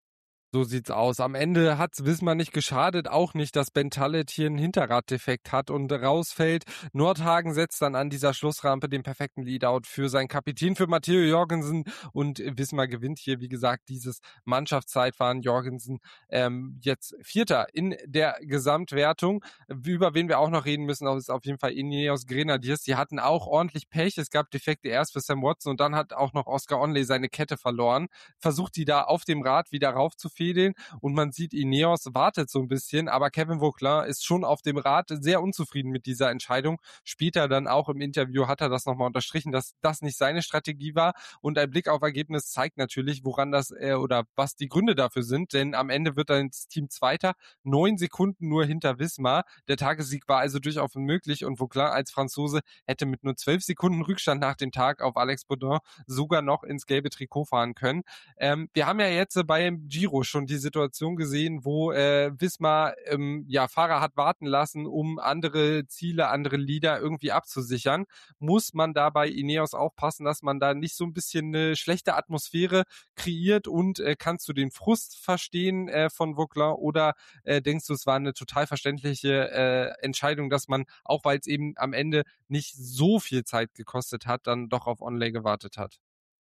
So sieht's aus. Am Ende hat's Wismar nicht geschadet, auch nicht, dass Ben Tallet hier einen Hinterraddefekt hat und rausfällt. Nordhagen setzt dann an dieser Schlussrampe den perfekten Leadout für seinen Kapitän, für Matteo Jorgensen, und Wismar gewinnt hier, wie gesagt, dieses Mannschaftszeitfahren. Jorgensen ähm, jetzt Vierter in der Gesamtwertung. Über wen wir auch noch reden müssen, ist auf jeden Fall Ineos Grenadiers. Die hatten auch ordentlich Pech. Es gab Defekte erst für Sam Watson und dann hat auch noch Oscar Onley seine Kette verloren. Versucht die da auf dem Rad wieder raufzufedern, und man sieht, Ineos wartet so ein bisschen, aber Kevin Vauquelin ist schon auf dem Rad sehr unzufrieden mit dieser Entscheidung. Später dann auch im Interview hat er das nochmal unterstrichen, dass das nicht seine Strategie war, und ein Blick auf Ergebnis zeigt natürlich, woran das äh, oder was die Gründe dafür sind, denn am Ende wird dann das Team Zweiter, neun Sekunden nur hinter Wismar. Der Tagessieg war also durchaus möglich, und Vauquelin als Franzose hätte mit nur zwölf Sekunden Rückstand nach dem Tag auf Alex Baudin sogar noch ins gelbe Trikot fahren können. Ähm, wir haben ja jetzt äh, beim Giro schon die Situation gesehen, wo äh, Wismar ähm, ja Fahrer hat warten lassen, um andere Ziele, andere Leader irgendwie abzusichern. Muss man da bei Ineos aufpassen, dass man da nicht so ein bisschen eine schlechte Atmosphäre kreiert, und äh, kannst du den Frust verstehen äh, von Vauquelin, oder äh, denkst du, es war eine total verständliche äh, Entscheidung, dass man, auch weil es eben am Ende nicht so viel Zeit gekostet hat, dann doch auf Onley gewartet hat?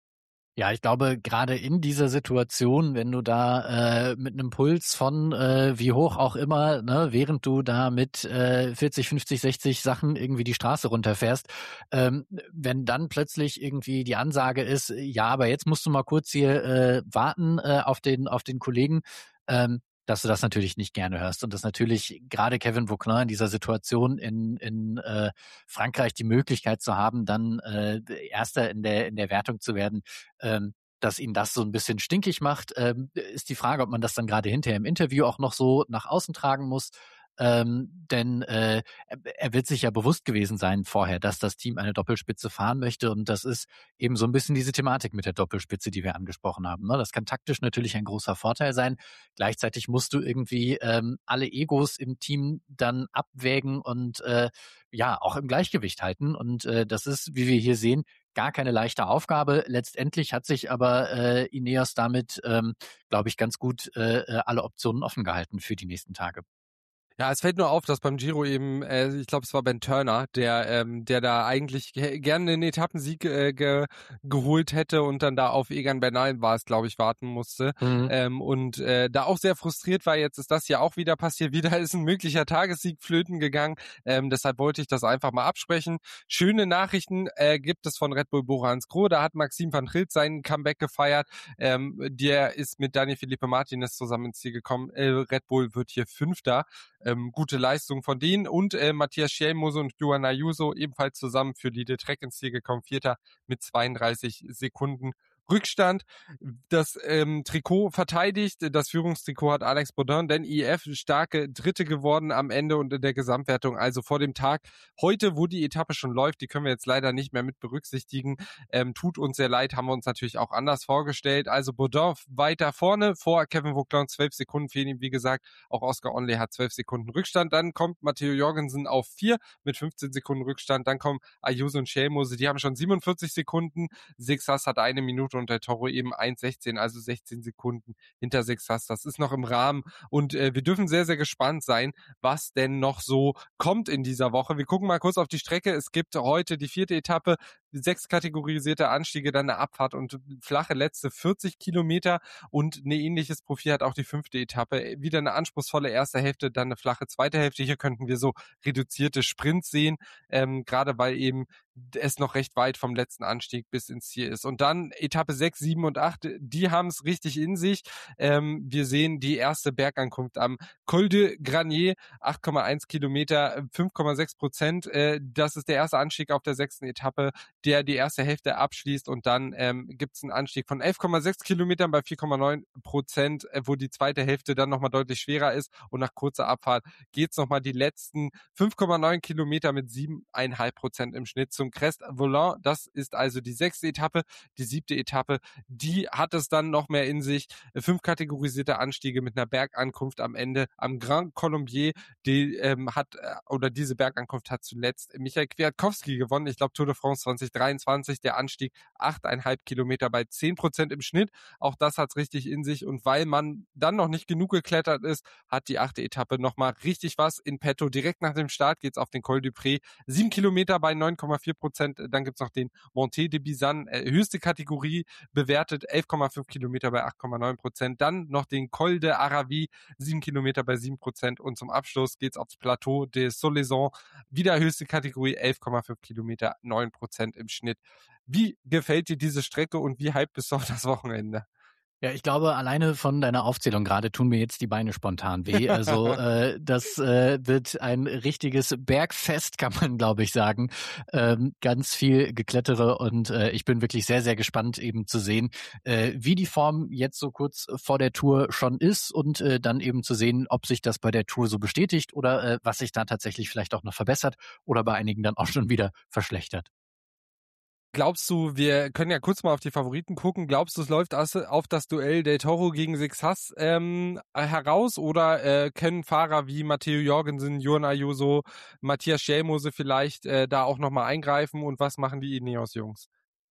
Ja, ich glaube, gerade in dieser Situation, wenn du da äh, mit einem Puls von äh, wie hoch auch immer, ne, während du da mit äh, vierzig, fünfzig, sechzig Sachen irgendwie die Straße runterfährst, ähm, wenn dann plötzlich irgendwie die Ansage ist, ja, aber jetzt musst du mal kurz hier äh, warten äh, auf den auf den Kollegen, ähm, dass du das natürlich nicht gerne hörst, und dass natürlich gerade Kevin Vauquelin in dieser Situation in in äh, Frankreich die Möglichkeit zu haben, dann äh, Erster in der in der Wertung zu werden, ähm, dass ihn das so ein bisschen stinkig macht, ähm, ist die Frage, ob man das dann gerade hinterher im Interview auch noch so nach außen tragen muss. Ähm, denn äh, er wird sich ja bewusst gewesen sein vorher, dass das Team eine Doppelspitze fahren möchte, und das ist eben so ein bisschen diese Thematik mit der Doppelspitze, die wir angesprochen haben. Ne? Das kann taktisch natürlich ein großer Vorteil sein. Gleichzeitig musst du irgendwie ähm, alle Egos im Team dann abwägen und äh, ja auch im Gleichgewicht halten. Und äh, das ist, wie wir hier sehen, gar keine leichte Aufgabe. Letztendlich hat sich aber äh, Ineos damit, ähm, glaube ich, ganz gut äh, alle Optionen offen gehalten für die nächsten Tage. Ja, es fällt nur auf, dass beim Giro eben, äh, ich glaube, es war Ben Turner, der ähm, der da eigentlich ge- gerne einen Etappensieg äh, ge geholt hätte und dann da auf Egan Bernal war es, glaube ich, warten musste. Mhm. Ähm, und äh, da auch sehr frustriert war. Jetzt ist das ja auch wieder passiert. Wieder ist ein möglicher Tagessieg flöten gegangen. Ähm, deshalb wollte ich das einfach mal absprechen. Schöne Nachrichten äh, gibt es von Red Bull Bora-Hansgrohe. Da hat Maxime van Gils seinen Comeback gefeiert. Ähm, der ist mit Dani Felipe Martinez zusammen ins Ziel gekommen. Äh, Red Bull wird hier Fünfter. Ähm, gute Leistung von denen, und äh, Matthias Schielmose und Johan Ayuso ebenfalls zusammen für Liede Trek ins Ziel gekommen, Vierter mit zweiunddreißig Sekunden Rückstand. Das ähm, Trikot verteidigt, das Führungstrikot hat Alex Baudin, denn I F starke Dritte geworden am Ende und in der Gesamtwertung, also vor dem Tag heute, wo die Etappe schon läuft, die können wir jetzt leider nicht mehr mit berücksichtigen, ähm, tut uns sehr leid, haben wir uns natürlich auch anders vorgestellt. Also Baudin weiter vorne, vor Kevin Vauquelin zwölf Sekunden fehlen ihm, wie gesagt, auch Oscar Onley hat zwölf Sekunden Rückstand, dann kommt Matteo Jorgensen auf vier mit fünfzehn Sekunden Rückstand, dann kommen Ayuso und Schielmose, die haben schon siebenundvierzig Sekunden, Sixas hat eine Minute und der Toro eben eins sechzehn, also sechzehn Sekunden hinter Sixas. Das ist noch im Rahmen, und äh, wir dürfen sehr, sehr gespannt sein, was denn noch so kommt in dieser Woche. Wir gucken mal kurz auf die Strecke. Es gibt heute die vierte Etappe sechs kategorisierte Anstiege, dann eine Abfahrt und flache letzte vierzig Kilometer und ein ähnliches Profil hat auch die fünfte Etappe. Wieder eine anspruchsvolle erste Hälfte, dann eine flache zweite Hälfte. Hier könnten wir so reduzierte Sprints sehen, ähm, gerade weil eben es noch recht weit vom letzten Anstieg bis ins Ziel ist. Und dann Etappe sechs, sieben und acht, die haben es richtig in sich. Ähm, wir sehen die erste Bergankunft am Col de Granier, acht Komma eins Kilometer, fünf Komma sechs Prozent. Äh, das ist der erste Anstieg auf der sechsten Etappe, der die erste Hälfte abschließt. Und dann ähm, gibt es einen Anstieg von elf Komma sechs Kilometern bei vier Komma neun Prozent, äh, wo die zweite Hälfte dann nochmal deutlich schwerer ist. Und nach kurzer Abfahrt geht es nochmal die letzten fünf Komma neun Kilometer mit sieben Komma fünf Prozent im Schnitt zum Crest Volant. Das ist also die sechste Etappe. Die siebte Etappe, die hat es dann noch mehr in sich. Fünf kategorisierte Anstiege mit einer Bergankunft am Ende am Grand Colombier. Die ähm, hat, oder diese Bergankunft hat zuletzt Michael Kwiatkowski gewonnen. Ich glaube Tour de France zwanzig dreiundzwanzig. Der Anstieg acht Komma fünf Kilometer bei zehn Prozent im Schnitt. Auch das hat es richtig in sich. Und weil man dann noch nicht genug geklettert ist, hat die achte Etappe nochmal richtig was in petto. Direkt nach dem Start geht es auf den Col du Pré. sieben Kilometer bei neun Komma vier Prozent. Dann gibt es noch den Montée de Bizan, äh, höchste Kategorie bewertet, elf Komma fünf Kilometer bei acht Komma neun Prozent. Dann noch den Col de Aravis, sieben Kilometer bei sieben Prozent. Und zum Abschluss geht es aufs Plateau de Solaison. Wieder höchste Kategorie, elf Komma fünf Kilometer, neun Prozent im Schnitt. Wie gefällt dir diese Strecke und wie hyped bist du auf das Wochenende? Ja, ich glaube, alleine von deiner Aufzählung gerade tun mir jetzt die Beine spontan weh. Also äh, das äh, wird ein richtiges Bergfest, kann man, glaube ich, sagen. Ähm, ganz viel Geklettere und äh, ich bin wirklich sehr, sehr gespannt eben zu sehen, äh, wie die Form jetzt so kurz vor der Tour schon ist und äh, dann eben zu sehen, ob sich das bei der Tour so bestätigt oder äh, was sich da tatsächlich vielleicht auch noch verbessert oder bei einigen dann auch schon wieder verschlechtert. Glaubst du, wir können ja kurz mal auf die Favoriten gucken, glaubst du, es läuft auf das Duell Del Toro gegen Sixas ähm, heraus oder äh, können Fahrer wie Matteo Jorgensen, Jorn Ayuso, Matthias Schellmose vielleicht äh, da auch nochmal eingreifen und was machen die Ineos-Jungs?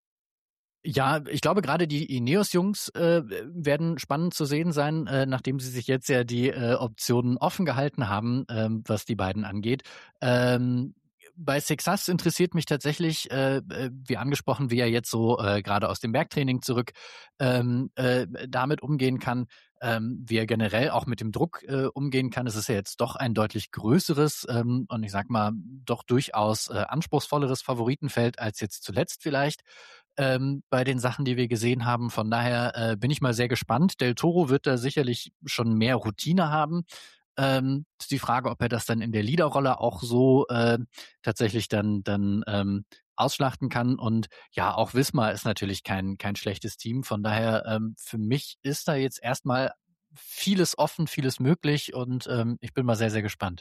Ja, ich glaube, gerade die Ineos-Jungs äh, werden spannend zu sehen sein, äh, nachdem sie sich jetzt ja die äh, Optionen offen gehalten haben, ähm, was die beiden angeht. Ähm, Bei Sixas interessiert mich tatsächlich, äh, wie angesprochen, wie er jetzt so äh, gerade aus dem Bergtraining zurück ähm, äh, damit umgehen kann, ähm, wie er generell auch mit dem Druck äh, umgehen kann. Es ist ja jetzt doch ein deutlich größeres ähm, und ich sag mal doch durchaus äh, anspruchsvolleres Favoritenfeld als jetzt zuletzt vielleicht ähm, bei den Sachen, die wir gesehen haben. Von daher äh, bin ich mal sehr gespannt. Del Toro wird da sicherlich schon mehr Routine haben. Ähm, ist die Frage, ob er das dann in der Leaderrolle auch so äh, tatsächlich dann dann ähm, ausschlachten kann. Und ja, auch Visma ist natürlich kein kein schlechtes Team. Von daher ähm, für mich ist da jetzt erstmal vieles offen, vieles möglich und ähm, ich bin mal sehr, sehr gespannt.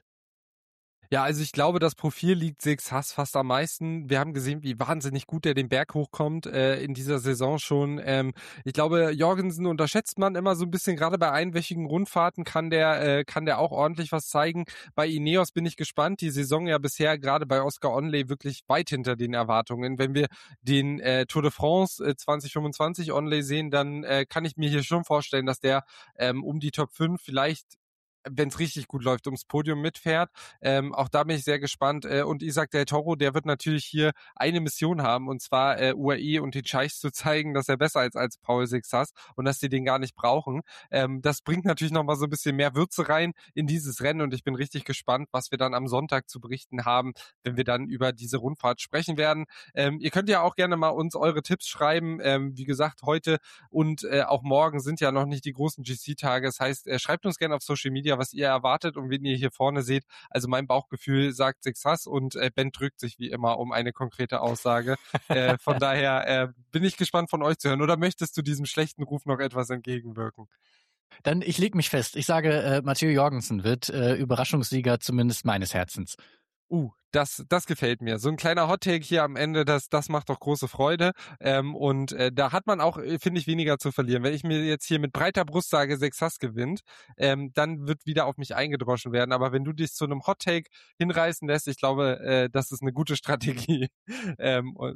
Ja, also ich glaube, das Profil liegt Sixas fast am meisten. Wir haben gesehen, wie wahnsinnig gut er den Berg hochkommt äh, in dieser Saison schon. Ähm, ich glaube, Jorgensen unterschätzt man immer so ein bisschen. Gerade bei einwöchigen Rundfahrten kann der äh, kann der auch ordentlich was zeigen. Bei Ineos bin ich gespannt. Die Saison ja bisher gerade bei Oscar Onley wirklich weit hinter den Erwartungen. Wenn wir den äh, Tour de France äh, zwanzig fünfundzwanzig Onley sehen, dann äh, kann ich mir hier schon vorstellen, dass der ähm, um die Top fünf vielleicht, wenn es richtig gut läuft, ums Podium mitfährt. Ähm, auch da bin ich sehr gespannt. Äh, und Isaac Del Toro, der wird natürlich hier eine Mission haben, und zwar äh, U A E und den Scheichs zu zeigen, dass er besser ist als Paul Sixas und dass sie den gar nicht brauchen. Ähm, das bringt natürlich nochmal so ein bisschen mehr Würze rein in dieses Rennen und ich bin richtig gespannt, was wir dann am Sonntag zu berichten haben, wenn wir dann über diese Rundfahrt sprechen werden. Ähm, ihr könnt ja auch gerne mal uns eure Tipps schreiben. Ähm, wie gesagt, heute und äh, auch morgen sind ja noch nicht die großen G C-Tage. Das heißt, äh, schreibt uns gerne auf Social Media, was ihr erwartet und wen ihr hier vorne seht. Also mein Bauchgefühl sagt Sixas und äh, Ben drückt sich wie immer um eine konkrete Aussage. äh, von daher äh, bin ich gespannt von euch zu hören. Oder möchtest du diesem schlechten Ruf noch etwas entgegenwirken? Dann, ich leg mich fest. Ich sage, äh, Matteo Jorgensen wird äh, Überraschungssieger zumindest meines Herzens. Uh, das, das gefällt mir. So ein kleiner Hottake hier am Ende, das, das macht doch große Freude. Ähm, und äh, da hat man auch, finde ich, weniger zu verlieren. Wenn ich mir jetzt hier mit breiter Brust sage, Sixas gewinnt, ähm, dann wird wieder auf mich eingedroschen werden. Aber wenn du dich zu einem Hottake hinreißen lässt, ich glaube, äh, das ist eine gute Strategie. ähm, und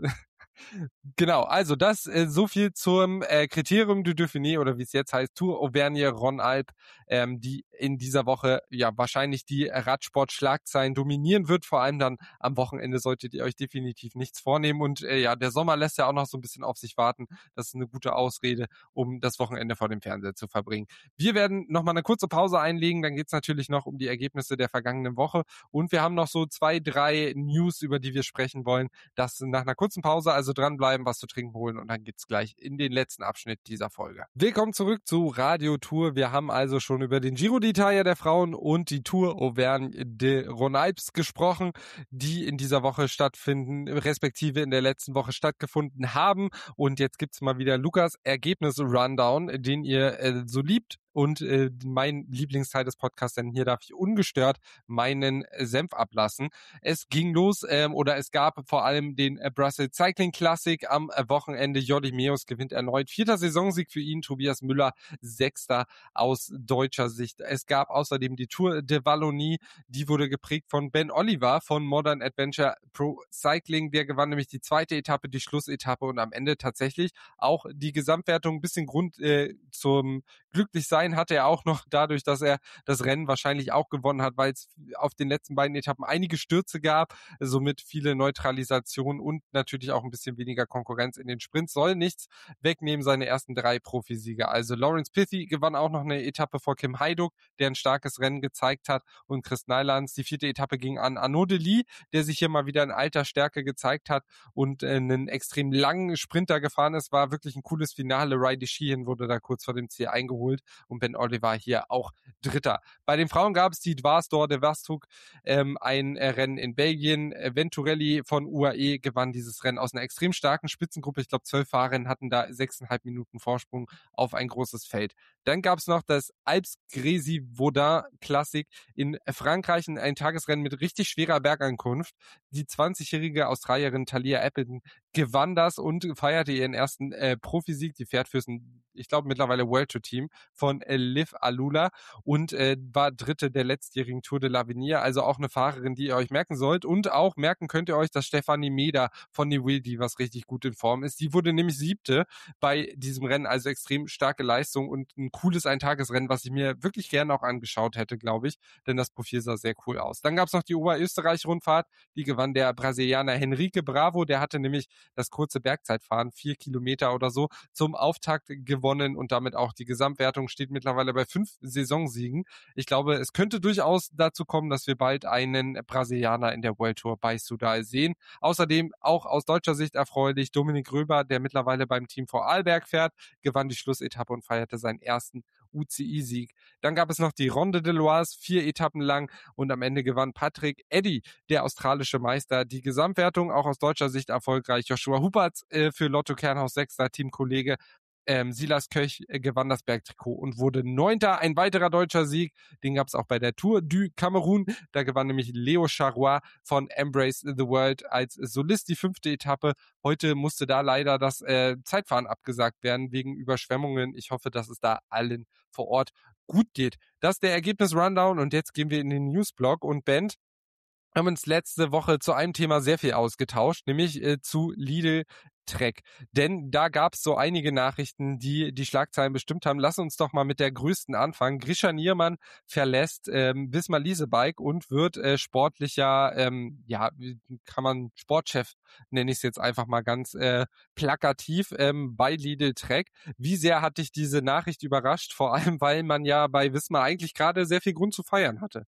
Genau, also das äh, so viel zum äh, Kriterium du Dauphiné oder wie es jetzt heißt, Tour Auvergne-Rhône-Alpes, ähm, die in dieser Woche ja wahrscheinlich die Radsport-Schlagzeilen dominieren wird. Vor allem dann am Wochenende solltet ihr euch definitiv nichts vornehmen. Und äh, ja, der Sommer lässt ja auch noch so ein bisschen auf sich warten. Das ist eine gute Ausrede, um das Wochenende vor dem Fernseher zu verbringen. Wir werden nochmal eine kurze Pause einlegen. Dann geht's natürlich noch um die Ergebnisse der vergangenen Woche. Und wir haben noch so zwei, drei News, über die wir sprechen wollen. Das nach einer kurzen Pause, also dranbleiben, was zu trinken holen und dann geht's gleich in den letzten Abschnitt dieser Folge. Willkommen zurück zu Radio Tour. Wir haben also schon über den Giro d'Italia der Frauen und die Tour Auvergne de Rhône-Alpes gesprochen, die in dieser Woche stattfinden, respektive in der letzten Woche stattgefunden haben. Und jetzt gibt's mal wieder Lukas Ergebnis-Rundown, den ihr äh, so liebt. Und äh, mein Lieblingsteil des Podcasts, denn hier darf ich ungestört meinen Senf ablassen. Es ging los, ähm, oder es gab vor allem den äh, Brussels Cycling Classic am äh, Wochenende. Jordi Meeus gewinnt erneut. Vierter Saisonsieg für ihn. Tobias Müller, Sechster aus deutscher Sicht. Es gab außerdem die Tour de Wallonie. Die wurde geprägt von Ben Oliver von Modern Adventure Pro Cycling. Der gewann nämlich die zweite Etappe, die Schlussetappe und am Ende tatsächlich auch die Gesamtwertung. Ein bisschen Grund äh, zum Glücklichsein hatte er auch noch dadurch, dass er das Rennen wahrscheinlich auch gewonnen hat, weil es auf den letzten beiden Etappen einige Stürze gab, somit viele Neutralisationen und natürlich auch ein bisschen weniger Konkurrenz in den Sprints. Soll nichts wegnehmen, seine ersten drei Profisiege. Also Lawrence Pithy gewann auch noch eine Etappe vor Kim Hajduk, der ein starkes Rennen gezeigt hat, und Chris Neilands. Die vierte Etappe ging an Arnaud Delis, der sich hier mal wieder in alter Stärke gezeigt hat und äh, einen extrem langen Sprinter gefahren ist. War wirklich ein cooles Finale. Rai de Sheehan wurde da kurz vor dem Ziel eingeholt und Ben Oliver hier auch Dritter. Bei den Frauen gab es die Dwars-Dor de Wasthoek, ähm, ein äh, Rennen in Belgien. Äh, Venturelli von U A E gewann dieses Rennen aus einer extrem starken Spitzengruppe. Ich glaube, zwölf Fahrerinnen hatten da sechseinhalb Minuten Vorsprung auf ein großes Feld. Dann gab es noch das Alpes-Grésy-Vaudin Classic in Frankreich, ein Tagesrennen mit richtig schwerer Bergankunft. Die zwanzigjährige Australierin Talia Appleton gewann das und feierte ihren ersten äh, Profisieg. Die fährt fürs, ich glaube, mittlerweile World Tour Team von äh, Liv Alula und äh, war Dritte der letztjährigen Tour de l'Avenir. Also auch eine Fahrerin, die ihr euch merken sollt. Und auch merken könnt ihr euch, dass Stefanie Meder von die Wildy, was richtig gut in Form ist. Die wurde nämlich Siebte bei diesem Rennen. Also extrem starke Leistung und ein cooles Eintagesrennen, was ich mir wirklich gerne auch angeschaut hätte, glaube ich. Denn das Profil sah sehr cool aus. Dann gab es noch die Oberösterreich-Rundfahrt. Die gewann der Brasilianer Henrique Bravo. Der hatte nämlich das kurze Bergzeitfahren, vier Kilometer oder so, zum Auftakt gewonnen und damit auch die Gesamtwertung steht mittlerweile bei fünf Saisonsiegen. Ich glaube, es könnte durchaus dazu kommen, dass wir bald einen Brasilianer in der World Tour bei Soudal sehen. Außerdem auch aus deutscher Sicht erfreulich Dominik Röber, der mittlerweile beim Team Vorarlberg fährt, gewann die Schlussetappe und feierte seinen ersten U C I-Sieg. Dann gab es noch die Ronde de l'Oise, vier Etappen lang, und am Ende gewann Patrick Eddy, der australische Meister, die Gesamtwertung, auch aus deutscher Sicht erfolgreich. Joshua Huberts äh, für Lotto Kernhaus Sechster, Teamkollege. Ähm, Silas Köch äh, gewann das Bergtrikot und wurde Neunter. Ein weiterer deutscher Sieg, den gab es auch bei der Tour du Cameroun. Da gewann nämlich Leo Charrois von Embrace the World als Solist die fünfte Etappe. Heute musste da leider das äh, Zeitfahren abgesagt werden wegen Überschwemmungen. Ich hoffe, dass es da allen vor Ort gut geht. Das ist der Ergebnis-Rundown und jetzt gehen wir in den Newsblog. Und Ben, haben uns letzte Woche zu einem Thema sehr viel ausgetauscht, nämlich äh, zu Lidl Trek. Denn da gab es so einige Nachrichten, die die Schlagzeilen bestimmt haben. Lass uns doch mal mit der größten anfangen. Grisha Niermann verlässt ähm, Wismar Leasebike und wird äh, sportlicher, ähm, ja, kann man Sportchef, nenne ich es jetzt einfach mal ganz äh, plakativ, ähm, bei Lidl Trek. Wie sehr hat dich diese Nachricht überrascht? Vor allem, weil man ja bei Wismar eigentlich gerade sehr viel Grund zu feiern hatte.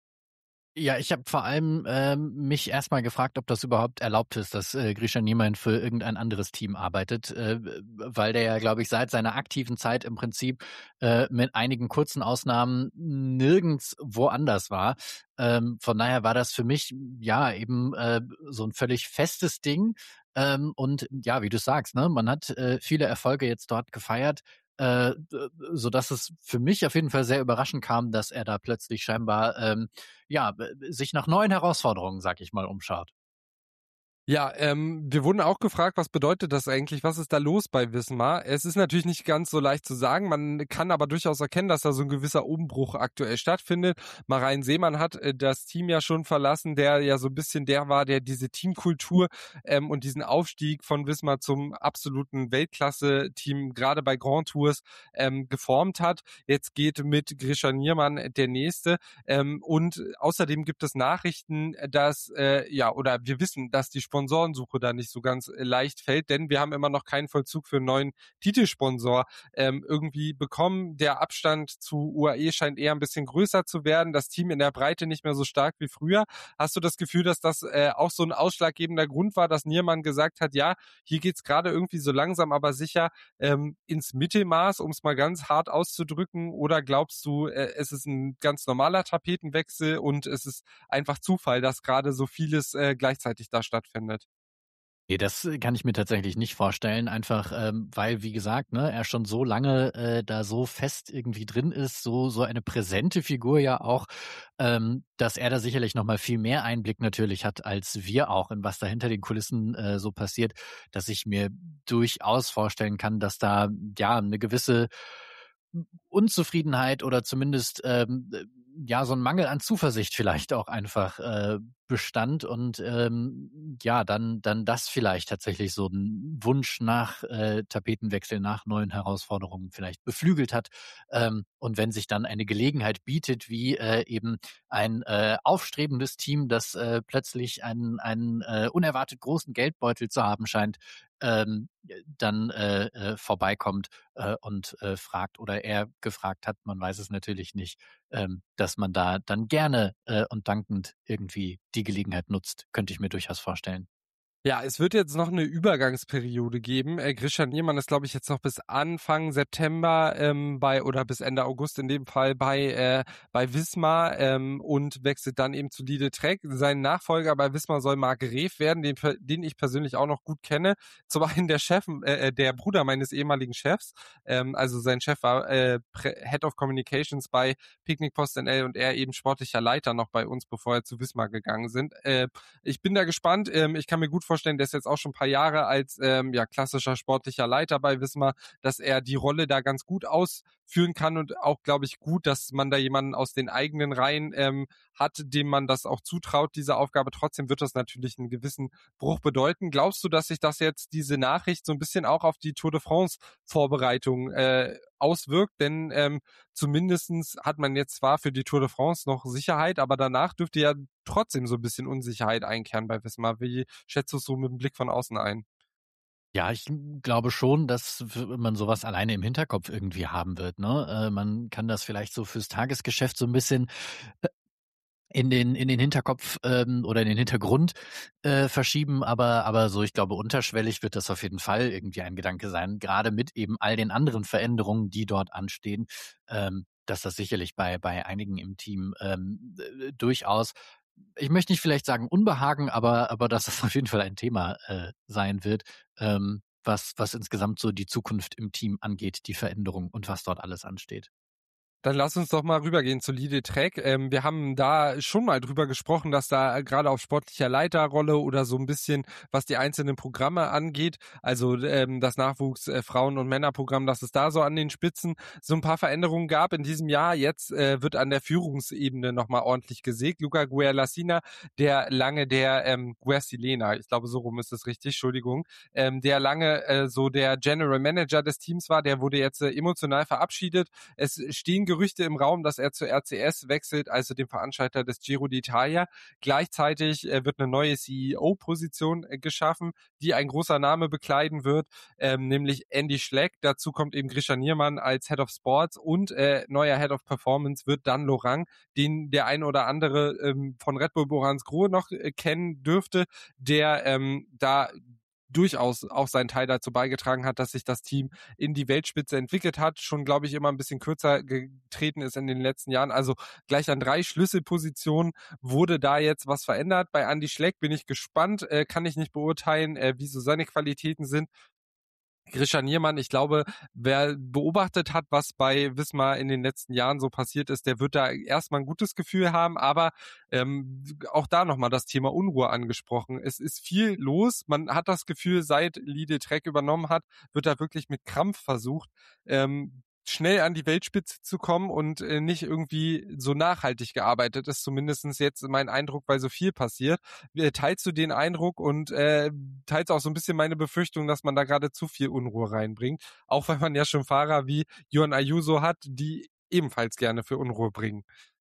Ja, ich habe vor allem ähm, mich erstmal gefragt, ob das überhaupt erlaubt ist, dass äh, Grisha Niermann für irgendein anderes Team arbeitet, äh, weil der ja, glaube ich, seit seiner aktiven Zeit im Prinzip äh, mit einigen kurzen Ausnahmen nirgends woanders war. Ähm, von daher war das für mich ja eben äh, so ein völlig festes Ding. Ähm, und ja, wie du sagst, ne, man hat äh, viele Erfolge jetzt dort gefeiert. Äh, so dass es für mich auf jeden Fall sehr überraschend kam, dass er da plötzlich scheinbar ähm, ja sich nach neuen Herausforderungen, sag ich mal, umschaut. Ja, ähm, wir wurden auch gefragt, was bedeutet das eigentlich? Was ist da los bei Wismar? Es ist natürlich nicht ganz so leicht zu sagen. Man kann aber durchaus erkennen, dass da so ein gewisser Umbruch aktuell stattfindet. Marijn Seemann hat äh, das Team ja schon verlassen, der ja so ein bisschen der war, der diese Teamkultur ähm, und diesen Aufstieg von Wismar zum absoluten Weltklasse-Team gerade bei Grand Tours ähm, geformt hat. Jetzt geht mit Grisha Niermann der nächste. Ähm, und außerdem gibt es Nachrichten, dass äh, ja oder wir wissen, dass die Sponsorensuche da nicht so ganz äh, leicht fällt, denn wir haben immer noch keinen Vollzug für einen neuen Titelsponsor ähm, irgendwie bekommen. Der Abstand zu U A E scheint eher ein bisschen größer zu werden, das Team in der Breite nicht mehr so stark wie früher. Hast du das Gefühl, dass das äh, auch so ein ausschlaggebender Grund war, dass Niermann gesagt hat, ja, hier geht's gerade irgendwie so langsam, aber sicher ähm, ins Mittelmaß, um es mal ganz hart auszudrücken, oder glaubst du, äh, es ist ein ganz normaler Tapetenwechsel und es ist einfach Zufall, dass gerade so vieles äh, gleichzeitig da stattfindet? Ne, das äh, kann ich mir tatsächlich nicht vorstellen, einfach, ähm, weil, wie gesagt, ne, er schon so lange, äh, da so fest irgendwie drin ist, so so eine präsente Figur ja auch, ähm, dass er da sicherlich noch mal viel mehr Einblick natürlich hat als wir auch in was da hinter den Kulissen, äh, so passiert, dass ich mir durchaus vorstellen kann, dass da, ja, eine gewisse Unzufriedenheit oder zumindest, ähm, äh, ja, so ein Mangel an Zuversicht vielleicht auch einfach, äh, bestand und, ähm, ja, dann dann das vielleicht tatsächlich so 'n Wunsch nach, äh, Tapetenwechsel, nach neuen Herausforderungen vielleicht beflügelt hat. Ähm, und wenn sich dann eine Gelegenheit bietet, wie, äh, eben ein, äh, aufstrebendes Team, das, äh, plötzlich einen einen, äh, unerwartet großen Geldbeutel zu haben scheint, ähm, dann, äh, äh, vorbeikommt, äh, und, äh, fragt oder er gefragt hat, man weiß es natürlich nicht, ähm, dass man da dann gerne, äh, und dankend irgendwie die Gelegenheit nutzt, könnte ich mir durchaus vorstellen. Ja, es wird jetzt noch eine Übergangsperiode geben. Äh, Grisha Niermann ist, glaube ich, jetzt noch bis Anfang September ähm, bei oder bis Ende August in dem Fall bei äh, bei Wismar ähm, und wechselt dann eben zu Lidl Trek. Sein Nachfolger bei Wismar soll Marc Reef werden, den, den ich persönlich auch noch gut kenne. Zum einen der Chef, äh, der Bruder meines ehemaligen Chefs. Ähm, also sein Chef war äh, Head of Communications bei Picnic Post N L und er eben sportlicher Leiter noch bei uns, bevor er zu Wismar gegangen sind. Äh, ich bin da gespannt. Ähm, ich kann mir gut vorstellen, der ist jetzt auch schon ein paar Jahre als ähm, ja klassischer sportlicher Leiter bei Wismar, dass er die Rolle da ganz gut ausführen kann und auch, glaube ich, gut, dass man da jemanden aus den eigenen Reihen ähm, hat, dem man das auch zutraut, diese Aufgabe. Trotzdem wird das natürlich einen gewissen Bruch bedeuten. Glaubst du, dass sich das jetzt, diese Nachricht, so ein bisschen auch auf die Tour de France Vorbereitung äh, auswirkt? Denn ähm, zumindestens hat man jetzt zwar für die Tour de France noch Sicherheit, aber danach dürfte ja trotzdem so ein bisschen Unsicherheit einkehren bei Wismar. Wie schätzt du es so mit dem Blick von außen ein? Ja, ich glaube schon, dass w man sowas alleine im Hinterkopf irgendwie haben wird, ne? Äh, man kann das vielleicht so fürs Tagesgeschäft so ein bisschen in den in den Hinterkopf, ähm, oder in den Hintergrund, äh, verschieben, aber aber so, ich glaube, unterschwellig wird das auf jeden Fall irgendwie ein Gedanke sein, gerade mit eben all den anderen Veränderungen, die dort anstehen, ähm, dass das sicherlich bei bei einigen im Team, ähm, äh, durchaus, ich möchte nicht vielleicht sagen Unbehagen, aber aber dass das auf jeden Fall ein Thema, äh, sein wird, ähm, was was insgesamt so die Zukunft im Team angeht, die Veränderung und was dort alles ansteht. Dann lass uns doch mal rübergehen zu Lidl Trek. Ähm, wir haben da schon mal drüber gesprochen, dass da gerade auf sportlicher Leiterrolle oder so ein bisschen, was die einzelnen Programme angeht, also ähm, das Nachwuchs äh, Frauen- und Männerprogramm, dass es da so an den Spitzen so ein paar Veränderungen gab in diesem Jahr. Jetzt äh, wird an der Führungsebene nochmal ordentlich gesägt. Luca Guerlasina, der lange der ähm, Guersilena, ich glaube so rum ist es richtig, Entschuldigung, ähm, der lange äh, so der General Manager des Teams war, der wurde jetzt äh, emotional verabschiedet. Es stehen Gerüchte im Raum, dass er zur R C S wechselt, also dem Veranstalter des Giro d'Italia. Gleichzeitig äh, wird eine neue C E O-Position äh, geschaffen, die ein großer Name bekleiden wird, ähm, nämlich Andy Schleck. Dazu kommt eben Grisha Niermann als Head of Sports und äh, neuer Head of Performance wird Dan Lorang, den der ein oder andere ähm, von Red Bull Boransgrohe noch äh, kennen dürfte, der ähm, da durchaus auch seinen Teil dazu beigetragen hat, dass sich das Team in die Weltspitze entwickelt hat, schon, glaube ich, immer ein bisschen kürzer getreten ist in den letzten Jahren. Also gleich an drei Schlüsselpositionen wurde da jetzt was verändert. Bei Andy Schleck bin ich gespannt, äh, kann ich nicht beurteilen, äh, wie so seine Qualitäten sind. Grisha Niermann, ich glaube, wer beobachtet hat, was bei Wismar in den letzten Jahren so passiert ist, der wird da erstmal ein gutes Gefühl haben, aber ähm, auch da nochmal das Thema Unruhe angesprochen. Es ist viel los, man hat das Gefühl, seit Lidl Trek übernommen hat, wird da wirklich mit Krampf versucht, ähm, schnell an die Weltspitze zu kommen und äh, nicht irgendwie so nachhaltig gearbeitet ist, zumindest jetzt mein Eindruck, weil so viel passiert. Äh, teilst du den Eindruck und äh, teilst auch so ein bisschen meine Befürchtung, dass man da gerade zu viel Unruhe reinbringt, auch weil man ja schon Fahrer wie Juan Ayuso hat, die ebenfalls gerne für Unruhe bringen.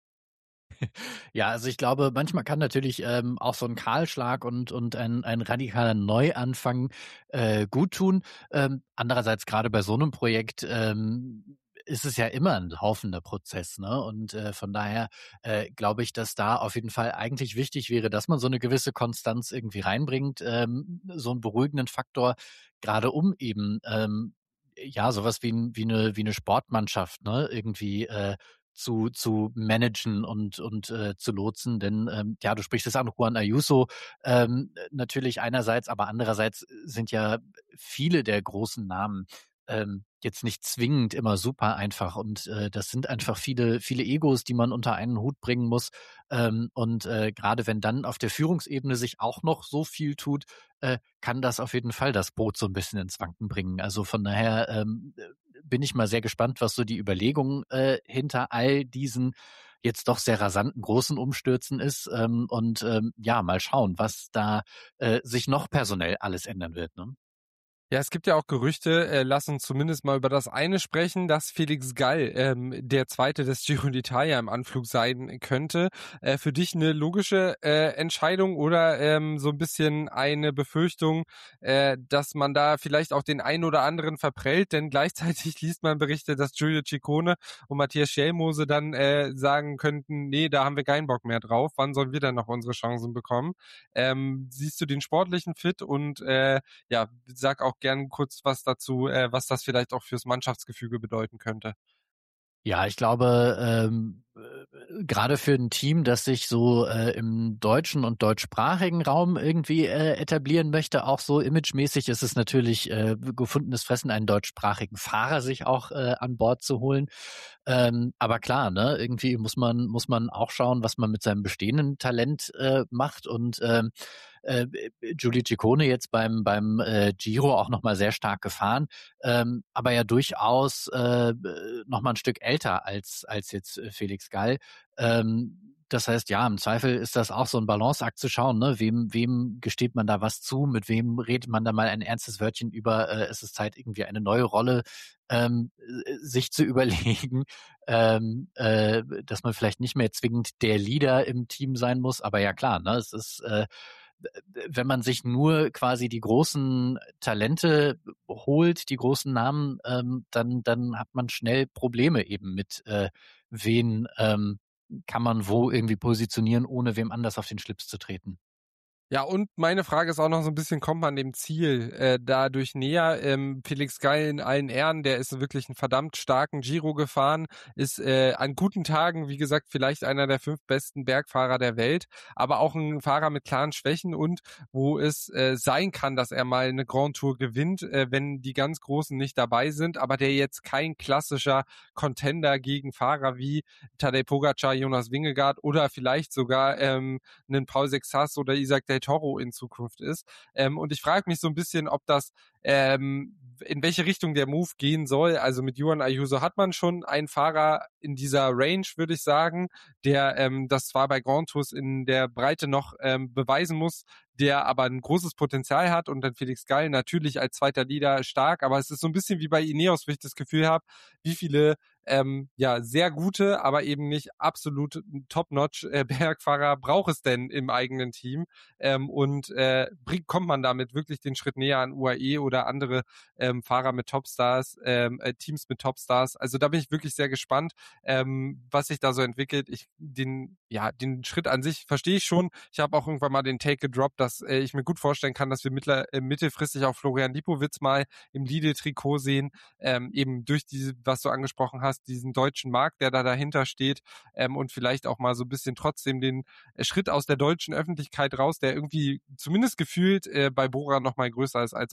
Ja, also ich glaube, manchmal kann natürlich ähm, auch so ein Kahlschlag und und ein ein radikaler Neuanfang äh, gut tun. Ähm, andererseits gerade bei so einem Projekt ähm, ist es ja immer ein laufender Prozess, ne? Und äh, von daher äh, glaube ich, dass da auf jeden Fall eigentlich wichtig wäre, dass man so eine gewisse Konstanz irgendwie reinbringt, ähm, so einen beruhigenden Faktor, gerade um eben ähm, ja sowas wie, ein, wie eine wie eine Sportmannschaft, ne, irgendwie äh, zu zu managen und und äh, zu lotsen, denn ähm, ja, du sprichst es an, Juan Ayuso ähm, natürlich einerseits, aber andererseits sind ja viele der großen Namen ähm, jetzt nicht zwingend immer super einfach und äh, das sind einfach viele viele Egos, die man unter einen Hut bringen muss ähm, und äh, gerade wenn dann auf der Führungsebene sich auch noch so viel tut, äh, kann das auf jeden Fall das Boot so ein bisschen ins Wanken bringen. Also von daher ähm, bin ich mal sehr gespannt, was so die Überlegung äh, hinter all diesen jetzt doch sehr rasanten großen Umstürzen ist ähm, und ähm, ja, mal schauen, was da äh, sich noch personell alles ändern wird. Ne? Ja, es gibt ja auch Gerüchte, äh, lass uns zumindest mal über das eine sprechen, dass Felix Gall ähm, der Zweite des Giro d'Italia im Anflug sein könnte. Äh, für dich eine logische äh, Entscheidung oder ähm, so ein bisschen eine Befürchtung, äh, dass man da vielleicht auch den einen oder anderen verprellt, denn gleichzeitig liest man Berichte, dass Giulio Ciccone und Matthias Schellmose dann äh, sagen könnten, nee, da haben wir keinen Bock mehr drauf, wann sollen wir dann noch unsere Chancen bekommen? Ähm, siehst du den sportlichen Fit und äh, ja, sag auch gern kurz was dazu, äh, was das vielleicht auch fürs Mannschaftsgefüge bedeuten könnte. Ja, ich glaube, ähm, äh, gerade für ein Team, das sich so äh, im deutschen und deutschsprachigen Raum irgendwie äh, etablieren möchte, auch so imagemäßig ist es natürlich äh, gefundenes Fressen, einen deutschsprachigen Fahrer sich auch äh, an Bord zu holen. Ähm, aber klar, ne, irgendwie muss man muss man auch schauen, was man mit seinem bestehenden Talent äh, macht und ähm, äh, Giulio Ciccone jetzt beim beim äh, Giro auch noch mal sehr stark gefahren, ähm, aber ja durchaus äh, noch mal ein Stück älter als als jetzt äh, Felix Gall. Ähm, das heißt, ja, im Zweifel ist das auch so ein Balanceakt zu schauen, ne? Wem wem gesteht man da was zu? Mit wem redet man da mal ein ernstes Wörtchen über? Äh, es ist Zeit, irgendwie eine neue Rolle ähm, äh, sich zu überlegen, ähm, äh, dass man vielleicht nicht mehr zwingend der Leader im Team sein muss. Aber ja klar, ne? Es ist äh, wenn man sich nur quasi die großen Talente holt, die großen Namen, ähm, dann, dann hat man schnell Probleme eben mit, äh, wen ähm, kann man wo irgendwie positionieren, ohne wem anders auf den Schlips zu treten. Ja, und meine Frage ist auch noch so ein bisschen, kommt man dem Ziel äh, dadurch näher? Ähm, Felix Gall in allen Ehren, der ist wirklich einen verdammt starken Giro gefahren, ist äh, an guten Tagen, wie gesagt, vielleicht einer der fünf besten Bergfahrer der Welt, aber auch ein Fahrer mit klaren Schwächen und wo es äh, sein kann, dass er mal eine Grand Tour gewinnt, äh, wenn die ganz Großen nicht dabei sind, aber der jetzt kein klassischer Contender gegen Fahrer wie Tadej Pogacar, Jonas Vingegaard oder vielleicht sogar ähm, einen Paul Sexas oder Isaac Del Toro in Zukunft ist. Ähm, und ich frage mich so ein bisschen, ob das, ähm, in welche Richtung der Move gehen soll. Also mit Juan Ayuso hat man schon einen Fahrer in dieser Range, würde ich sagen, der ähm, das zwar bei Grand Tours in der Breite noch ähm, beweisen muss, der aber ein großes Potenzial hat und dann Felix Gall natürlich als zweiter Leader stark, aber es ist so ein bisschen wie bei Ineos, wo ich das Gefühl habe, wie viele ähm, ja sehr gute, aber eben nicht absolut top-notch äh, Bergfahrer braucht es denn im eigenen Team ähm, und äh, bringt, kommt man damit wirklich den Schritt näher an U A E oder andere ähm, Fahrer mit Topstars, ähm, äh, Teams mit Topstars. Also da bin ich wirklich sehr gespannt, ähm, was sich da so entwickelt. Ich den ja den Schritt an sich verstehe ich schon. Ich habe auch irgendwann mal den Take gedroppt, dass äh, ich mir gut vorstellen kann, dass wir mittler, äh, mittelfristig auch Florian Lipowitz mal im Lidl-Trikot sehen, ähm, eben durch diese, was du angesprochen hast, diesen deutschen Markt, der da dahinter steht ähm, und vielleicht auch mal so ein bisschen trotzdem den äh, Schritt aus der deutschen Öffentlichkeit raus, der irgendwie zumindest gefühlt äh, bei Bora noch mal größer ist als bei Lidl,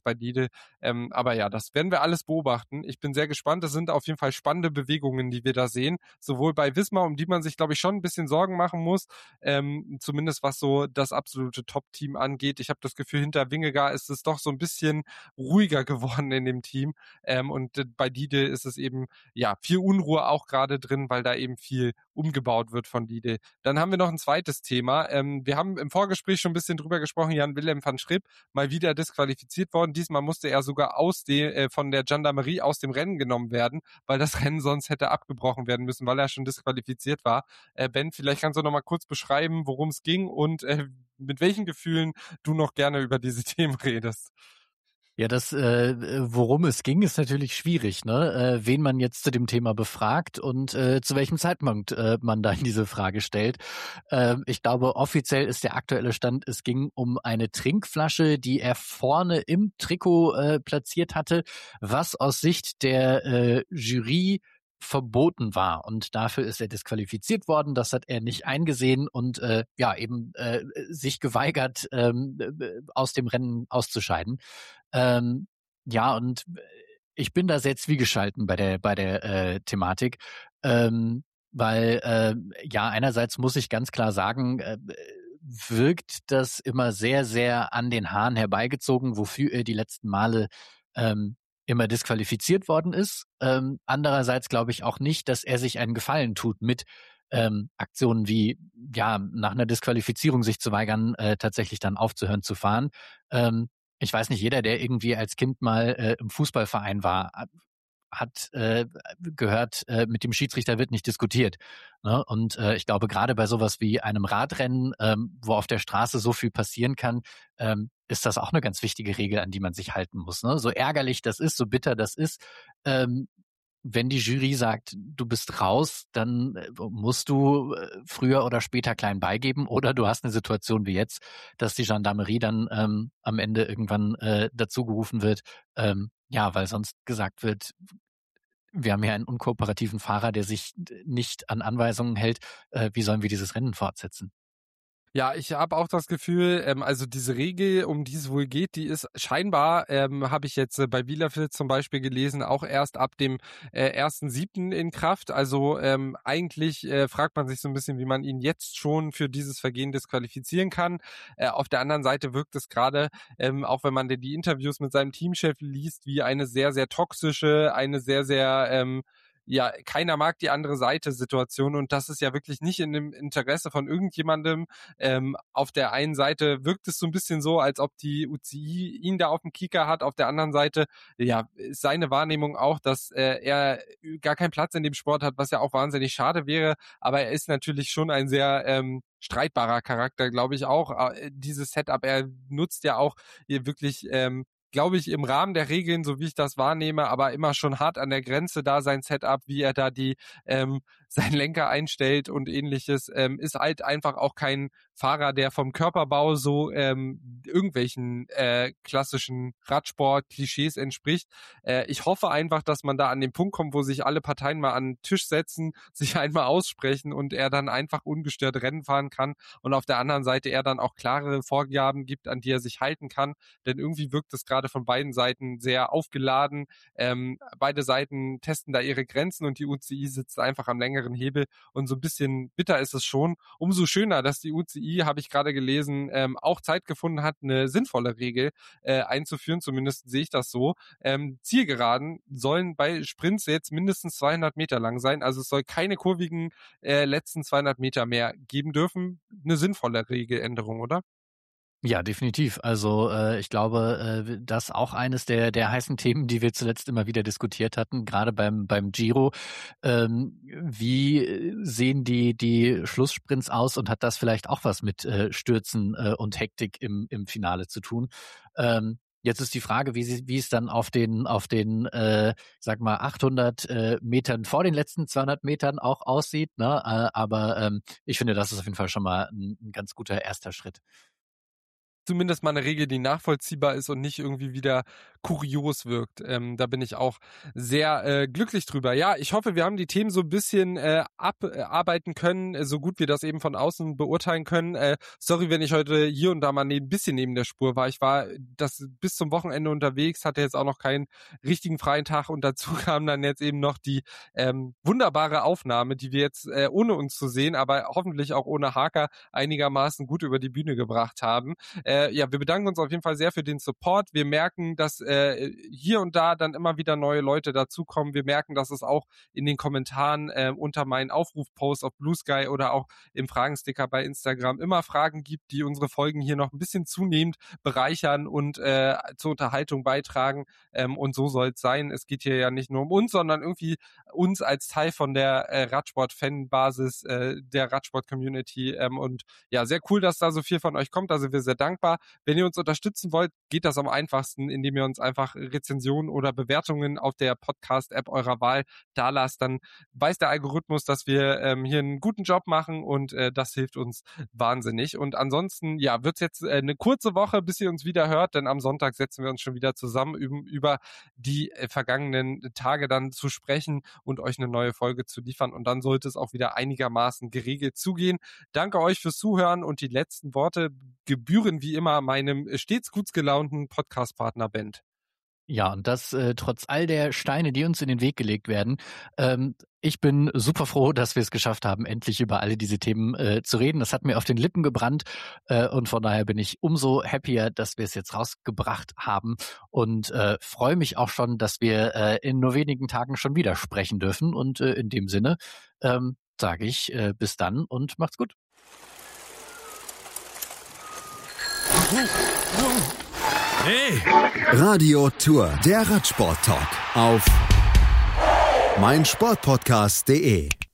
Ähm, aber ja, das werden wir alles beobachten. Ich bin sehr gespannt. Das sind auf jeden Fall spannende Bewegungen, die wir da sehen. Sowohl bei Wismar, um die man sich, glaube ich, schon ein bisschen Sorgen machen muss, ähm, zumindest was so das absolute Top-Team angeht. Ich habe das Gefühl, hinter Vingegaard ist es doch so ein bisschen ruhiger geworden in dem Team. Ähm, und äh, bei Dide ist es eben, ja, viel Unruhe auch gerade drin, weil da eben viel umgebaut wird von Dide. Dann haben wir noch ein zweites Thema. Ähm, wir haben im Vorgespräch schon ein bisschen drüber gesprochen, Jan-Willem van Schripp, mal wieder disqualifiziert worden. Diesmal musste er sogar aus dem, äh, von der Gendarmerie aus dem Rennen genommen werden, weil das Rennen sonst hätte abgebrochen werden müssen, weil er schon disqualifiziert war. Äh, Ben, vielleicht kannst du noch mal kurz beschreiben, worum es ging und äh, mit welchen Gefühlen du noch gerne über diese Themen redest. Ja, das, äh, worum es ging, ist natürlich schwierig, ne? Äh, wen man jetzt zu dem Thema befragt und äh, zu welchem Zeitpunkt äh, man da diese Frage stellt. Äh, ich glaube, offiziell ist der aktuelle Stand, es ging um eine Trinkflasche, die er vorne im Trikot äh, platziert hatte, was aus Sicht der äh, Jury verboten war, und dafür ist er disqualifiziert worden. Das hat er nicht eingesehen und äh, ja eben äh, sich geweigert, ähm, aus dem Rennen auszuscheiden. Ähm, ja, und ich bin da sehr zwiegespalten bei der bei der äh, Thematik, ähm, weil äh, ja, einerseits muss ich ganz klar sagen, äh, wirkt das immer sehr, sehr an den Haaren herbeigezogen, wofür er die letzten Male ähm, immer disqualifiziert worden ist. Ähm, andererseits glaube ich auch nicht, dass er sich einen Gefallen tut mit ähm, Aktionen wie, ja, nach einer Disqualifizierung sich zu weigern, äh, tatsächlich dann aufzuhören zu fahren. Ähm, ich weiß nicht, jeder, der irgendwie als Kind mal äh, im Fußballverein war, hat äh, gehört, äh, mit dem Schiedsrichter wird nicht diskutiert. Ne? Und äh, ich glaube, gerade bei sowas wie einem Radrennen, ähm, wo auf der Straße so viel passieren kann, ähm, ist das auch eine ganz wichtige Regel, an die man sich halten muss. Ne? So ärgerlich das ist, so bitter das ist, ähm, wenn die Jury sagt, du bist raus, dann musst du früher oder später klein beigeben, oder du hast eine Situation wie jetzt, dass die Gendarmerie dann ähm, am Ende irgendwann äh, dazu gerufen wird, ähm, ja, weil sonst gesagt wird, wir haben hier einen unkooperativen Fahrer, der sich nicht an Anweisungen hält, äh, wie sollen wir dieses Rennen fortsetzen? Ja, ich habe auch das Gefühl, ähm, also diese Regel, um die es wohl geht, die ist scheinbar, ähm, habe ich jetzt äh, bei Bielefeld zum Beispiel gelesen, auch erst ab dem äh, ersten siebten in Kraft. Also ähm, eigentlich äh, fragt man sich so ein bisschen, wie man ihn jetzt schon für dieses Vergehen disqualifizieren kann. Äh, auf der anderen Seite wirkt es gerade, ähm, auch wenn man die Interviews mit seinem Teamchef liest, wie eine sehr, sehr toxische, eine sehr, sehr ähm, ja, keiner mag die andere Seite Situation, und das ist ja wirklich nicht in dem Interesse von irgendjemandem. Ähm, auf der einen Seite wirkt es so ein bisschen so, als ob die U C I ihn da auf dem Kieker hat. Auf der anderen Seite, ja, ist seine Wahrnehmung auch, dass äh, er gar keinen Platz in dem Sport hat, was ja auch wahnsinnig schade wäre. Aber er ist natürlich schon ein sehr ähm, streitbarer Charakter, glaube ich auch. Äh, dieses Setup, er nutzt ja auch hier wirklich ähm, glaube ich, im Rahmen der Regeln, so wie ich das wahrnehme, aber immer schon hart an der Grenze da sein Setup, wie er da die ähm, seinen Lenker einstellt und ähnliches, ähm, ist halt einfach auch kein Fahrer, der vom Körperbau so ähm, irgendwelchen äh, klassischen Radsport-Klischees entspricht. Äh, ich hoffe einfach, dass man da an den Punkt kommt, wo sich alle Parteien mal an den Tisch setzen, sich einmal aussprechen und er dann einfach ungestört Rennen fahren kann und auf der anderen Seite er dann auch klare Vorgaben gibt, an die er sich halten kann, denn irgendwie wirkt es gerade von beiden Seiten sehr aufgeladen. Ähm, beide Seiten testen da ihre Grenzen und die U C I sitzt einfach am längeren Hebel und so ein bisschen bitter ist es schon. Umso schöner, dass die U C I, habe ich gerade gelesen, ähm, auch Zeit gefunden hat, eine sinnvolle Regel äh, einzuführen, zumindest sehe ich das so. Ähm, Zielgeraden sollen bei Sprints jetzt mindestens zweihundert Meter lang sein, also es soll keine kurvigen äh, letzten zweihundert Meter mehr geben dürfen. Eine sinnvolle Regeländerung, oder? Ja, definitiv. Also äh, ich glaube, äh, das auch eines der der heißen Themen, die wir zuletzt immer wieder diskutiert hatten, gerade beim beim Giro. Ähm, wie sehen die die Schlusssprints aus, und hat das vielleicht auch was mit äh, Stürzen äh, und Hektik im im Finale zu tun? Ähm, Jetzt ist die Frage, wie sie, wie es dann auf den, auf den, äh, sag mal, achthundert äh, Metern vor den letzten zweihundert Metern auch aussieht. Ne? Äh, aber ähm, ich finde, das ist auf jeden Fall schon mal ein, ein ganz guter erster Schritt. Zumindest mal eine Regel, die nachvollziehbar ist und nicht irgendwie wieder kurios wirkt. Ähm, da bin ich auch sehr äh, glücklich drüber. Ja, ich hoffe, wir haben die Themen so ein bisschen äh, abarbeiten können, äh, so gut wir das eben von außen beurteilen können. Äh, sorry, wenn ich heute hier und da mal ein bisschen neben der Spur war. Ich war das bis zum Wochenende unterwegs, hatte jetzt auch noch keinen richtigen freien Tag und dazu kam dann jetzt eben noch die ähm, wunderbare Aufnahme, die wir jetzt äh, ohne uns zu sehen, aber hoffentlich auch ohne Haker einigermaßen gut über die Bühne gebracht haben. Äh, ja, wir bedanken uns auf jeden Fall sehr für den Support. Wir merken, dass äh, hier und da dann immer wieder neue Leute dazukommen. Wir merken, dass es auch in den Kommentaren äh, unter meinen Aufrufposts auf Blue Sky oder auch im Fragensticker bei Instagram immer Fragen gibt, die unsere Folgen hier noch ein bisschen zunehmend bereichern und äh, zur Unterhaltung beitragen. Ähm, und so soll es sein. Es geht hier ja nicht nur um uns, sondern irgendwie uns als Teil von der äh, Radsport-Fanbasis, äh, der Radsport-Community. Ähm, und ja, sehr cool, dass da so viel von euch kommt. Also wir sind sehr dankbar. Wenn ihr uns unterstützen wollt, geht das am einfachsten, indem ihr uns einfach Rezensionen oder Bewertungen auf der Podcast-App eurer Wahl da lasst. Dann weiß der Algorithmus, dass wir ähm, hier einen guten Job machen und äh, das hilft uns wahnsinnig. Und ansonsten, ja, wird es jetzt äh, eine kurze Woche, bis ihr uns wieder hört, denn am Sonntag setzen wir uns schon wieder zusammen, um über die äh, vergangenen Tage dann zu sprechen und euch eine neue Folge zu liefern. Und dann sollte es auch wieder einigermaßen geregelt zugehen. Danke euch fürs Zuhören und die letzten Worte gebühren wie immer meinem stets gut gelaunten Podcast-Partner Bent. Ja, und das äh, trotz all der Steine, die uns in den Weg gelegt werden. Ähm, ich bin super froh, dass wir es geschafft haben, endlich über alle diese Themen äh, zu reden. Das hat mir auf den Lippen gebrannt äh, und von daher bin ich umso happier, dass wir es jetzt rausgebracht haben und äh, freue mich auch schon, dass wir äh, in nur wenigen Tagen schon wieder sprechen dürfen. Und äh, in dem Sinne ähm, sage ich äh, bis dann und macht's gut. Hey! Radio Tour, der Radsport-Talk auf meinsportpodcast punkt de